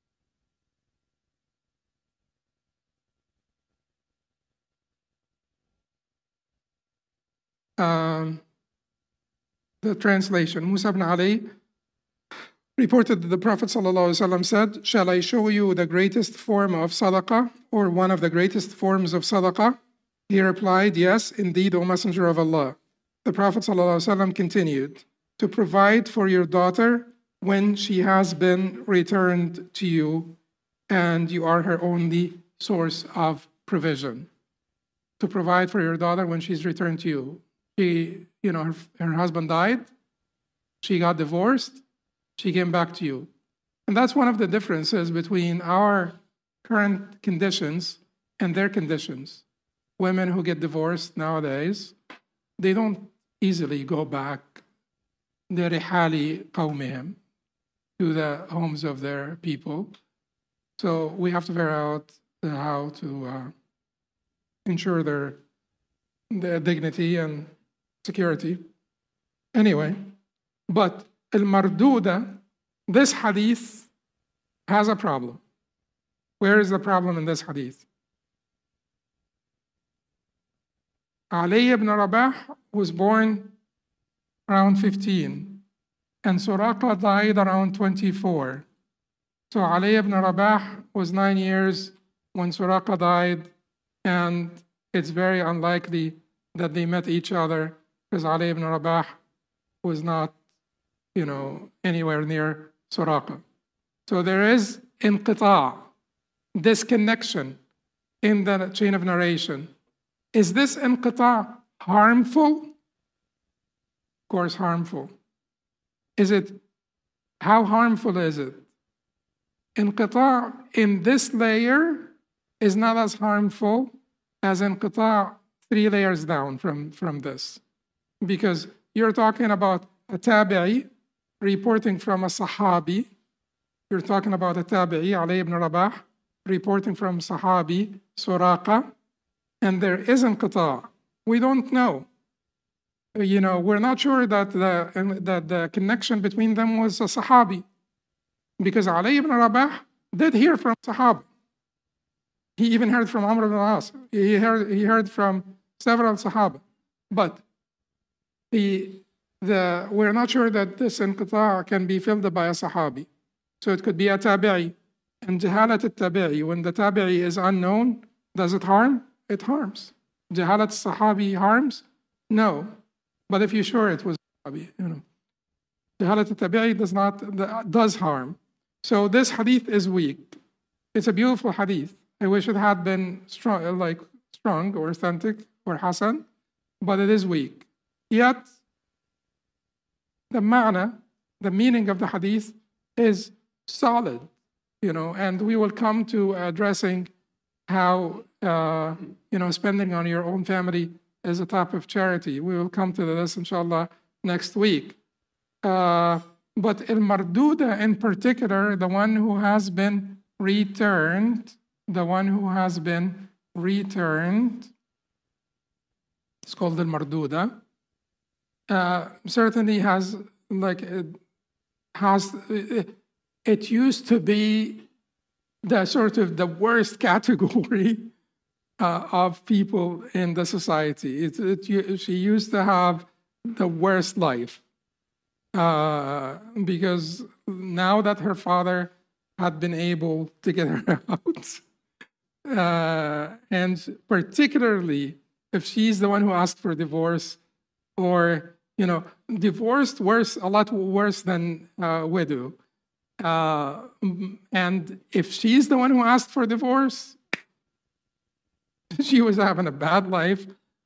The translation, Musa ibn Ali reported that the Prophet ﷺ said, shall I show you the greatest form of sadaqah, or one of the greatest forms of sadaqah? He replied, yes, indeed, O Messenger of Allah. The Prophet ﷺ continued, to provide for your daughter when she has been returned to you and you are her only source of provision. To provide for your daughter when she's returned to you. Her husband died, she got divorced, she came back to you. And that's one of the differences between our current conditions and their conditions. Women who get divorced nowadays, they don't easily go back لرحال قومهم, to the homes of their people. So we have to figure out how to ensure their dignity and security. Anyway, but al-marduda, this hadith has a problem. Where is the problem in this hadith? Ali ibn Rabah was born around 15, and Suraqa died around 24. So Ali ibn Rabah was 9 years when Suraqa died, and it's very unlikely that they met each other because Ali ibn Rabah was not, anywhere near Suraqa. So there is inqita', disconnection in the chain of narration. Is this inqita' harmful? Of course, harmful. How harmful is it? Inqita' in this layer is not as harmful as inqita' 3 layers down from this. Because you're talking about a tabi'i reporting from a sahabi. You're talking about a tabi'i, Ali ibn Rabah, reporting from sahabi, Suraqa, and there is inqita'. We don't know. We're not sure that the connection between them was a sahabi. Because Ali ibn Rabah did hear from sahaba. He even heard from Amr ibn al-As. He heard from several sahaba. But we're not sure that this inqita' can be filled by a sahabi. So it could be a tabi'i. And jahalat al-tabi'i, when the tabi'i is unknown, does it harm? It harms. Jahalat sahabi harms? No. But if you're sure it was sahabi, Jahalat al-tabi'i does harm. So this hadith is weak. It's a beautiful hadith. I wish it had been strong or authentic or hasan, but it is weak. Yet, the ma'na, the meaning of the hadith is solid, and we will come to addressing how, spending on your own family is a type of charity. We will come to this, inshallah, next week. But al-marduda in particular, the one who has been returned, it's called al-marduda, certainly it used to be the sort of the worst category of people in the society. She used to have the worst life because now that her father had been able to get her out, and particularly if she's the one who asked for divorce, or divorced a lot worse than widow. And if she's the one who asked for divorce, she was having a bad life,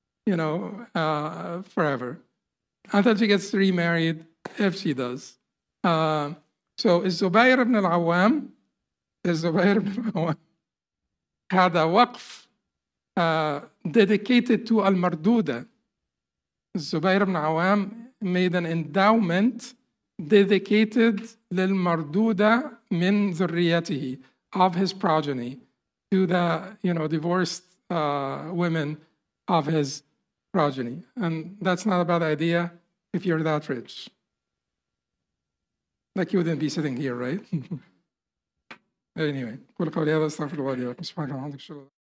forever, until she gets remarried, if she does. So Zubayr ibn al-Awwam had a waqf dedicated to al-marduda. Zubayr ibn al-Awwam made an endowment dedicated للمردودة من ذريته, of his progeny, to the divorced women of his progeny. And that's not a bad idea if you're that rich. Like you wouldn't be sitting here, right? Anyway, قولوا قولي هذا استغفر الله لي ولكم سبحانك اللهم وبحمدك.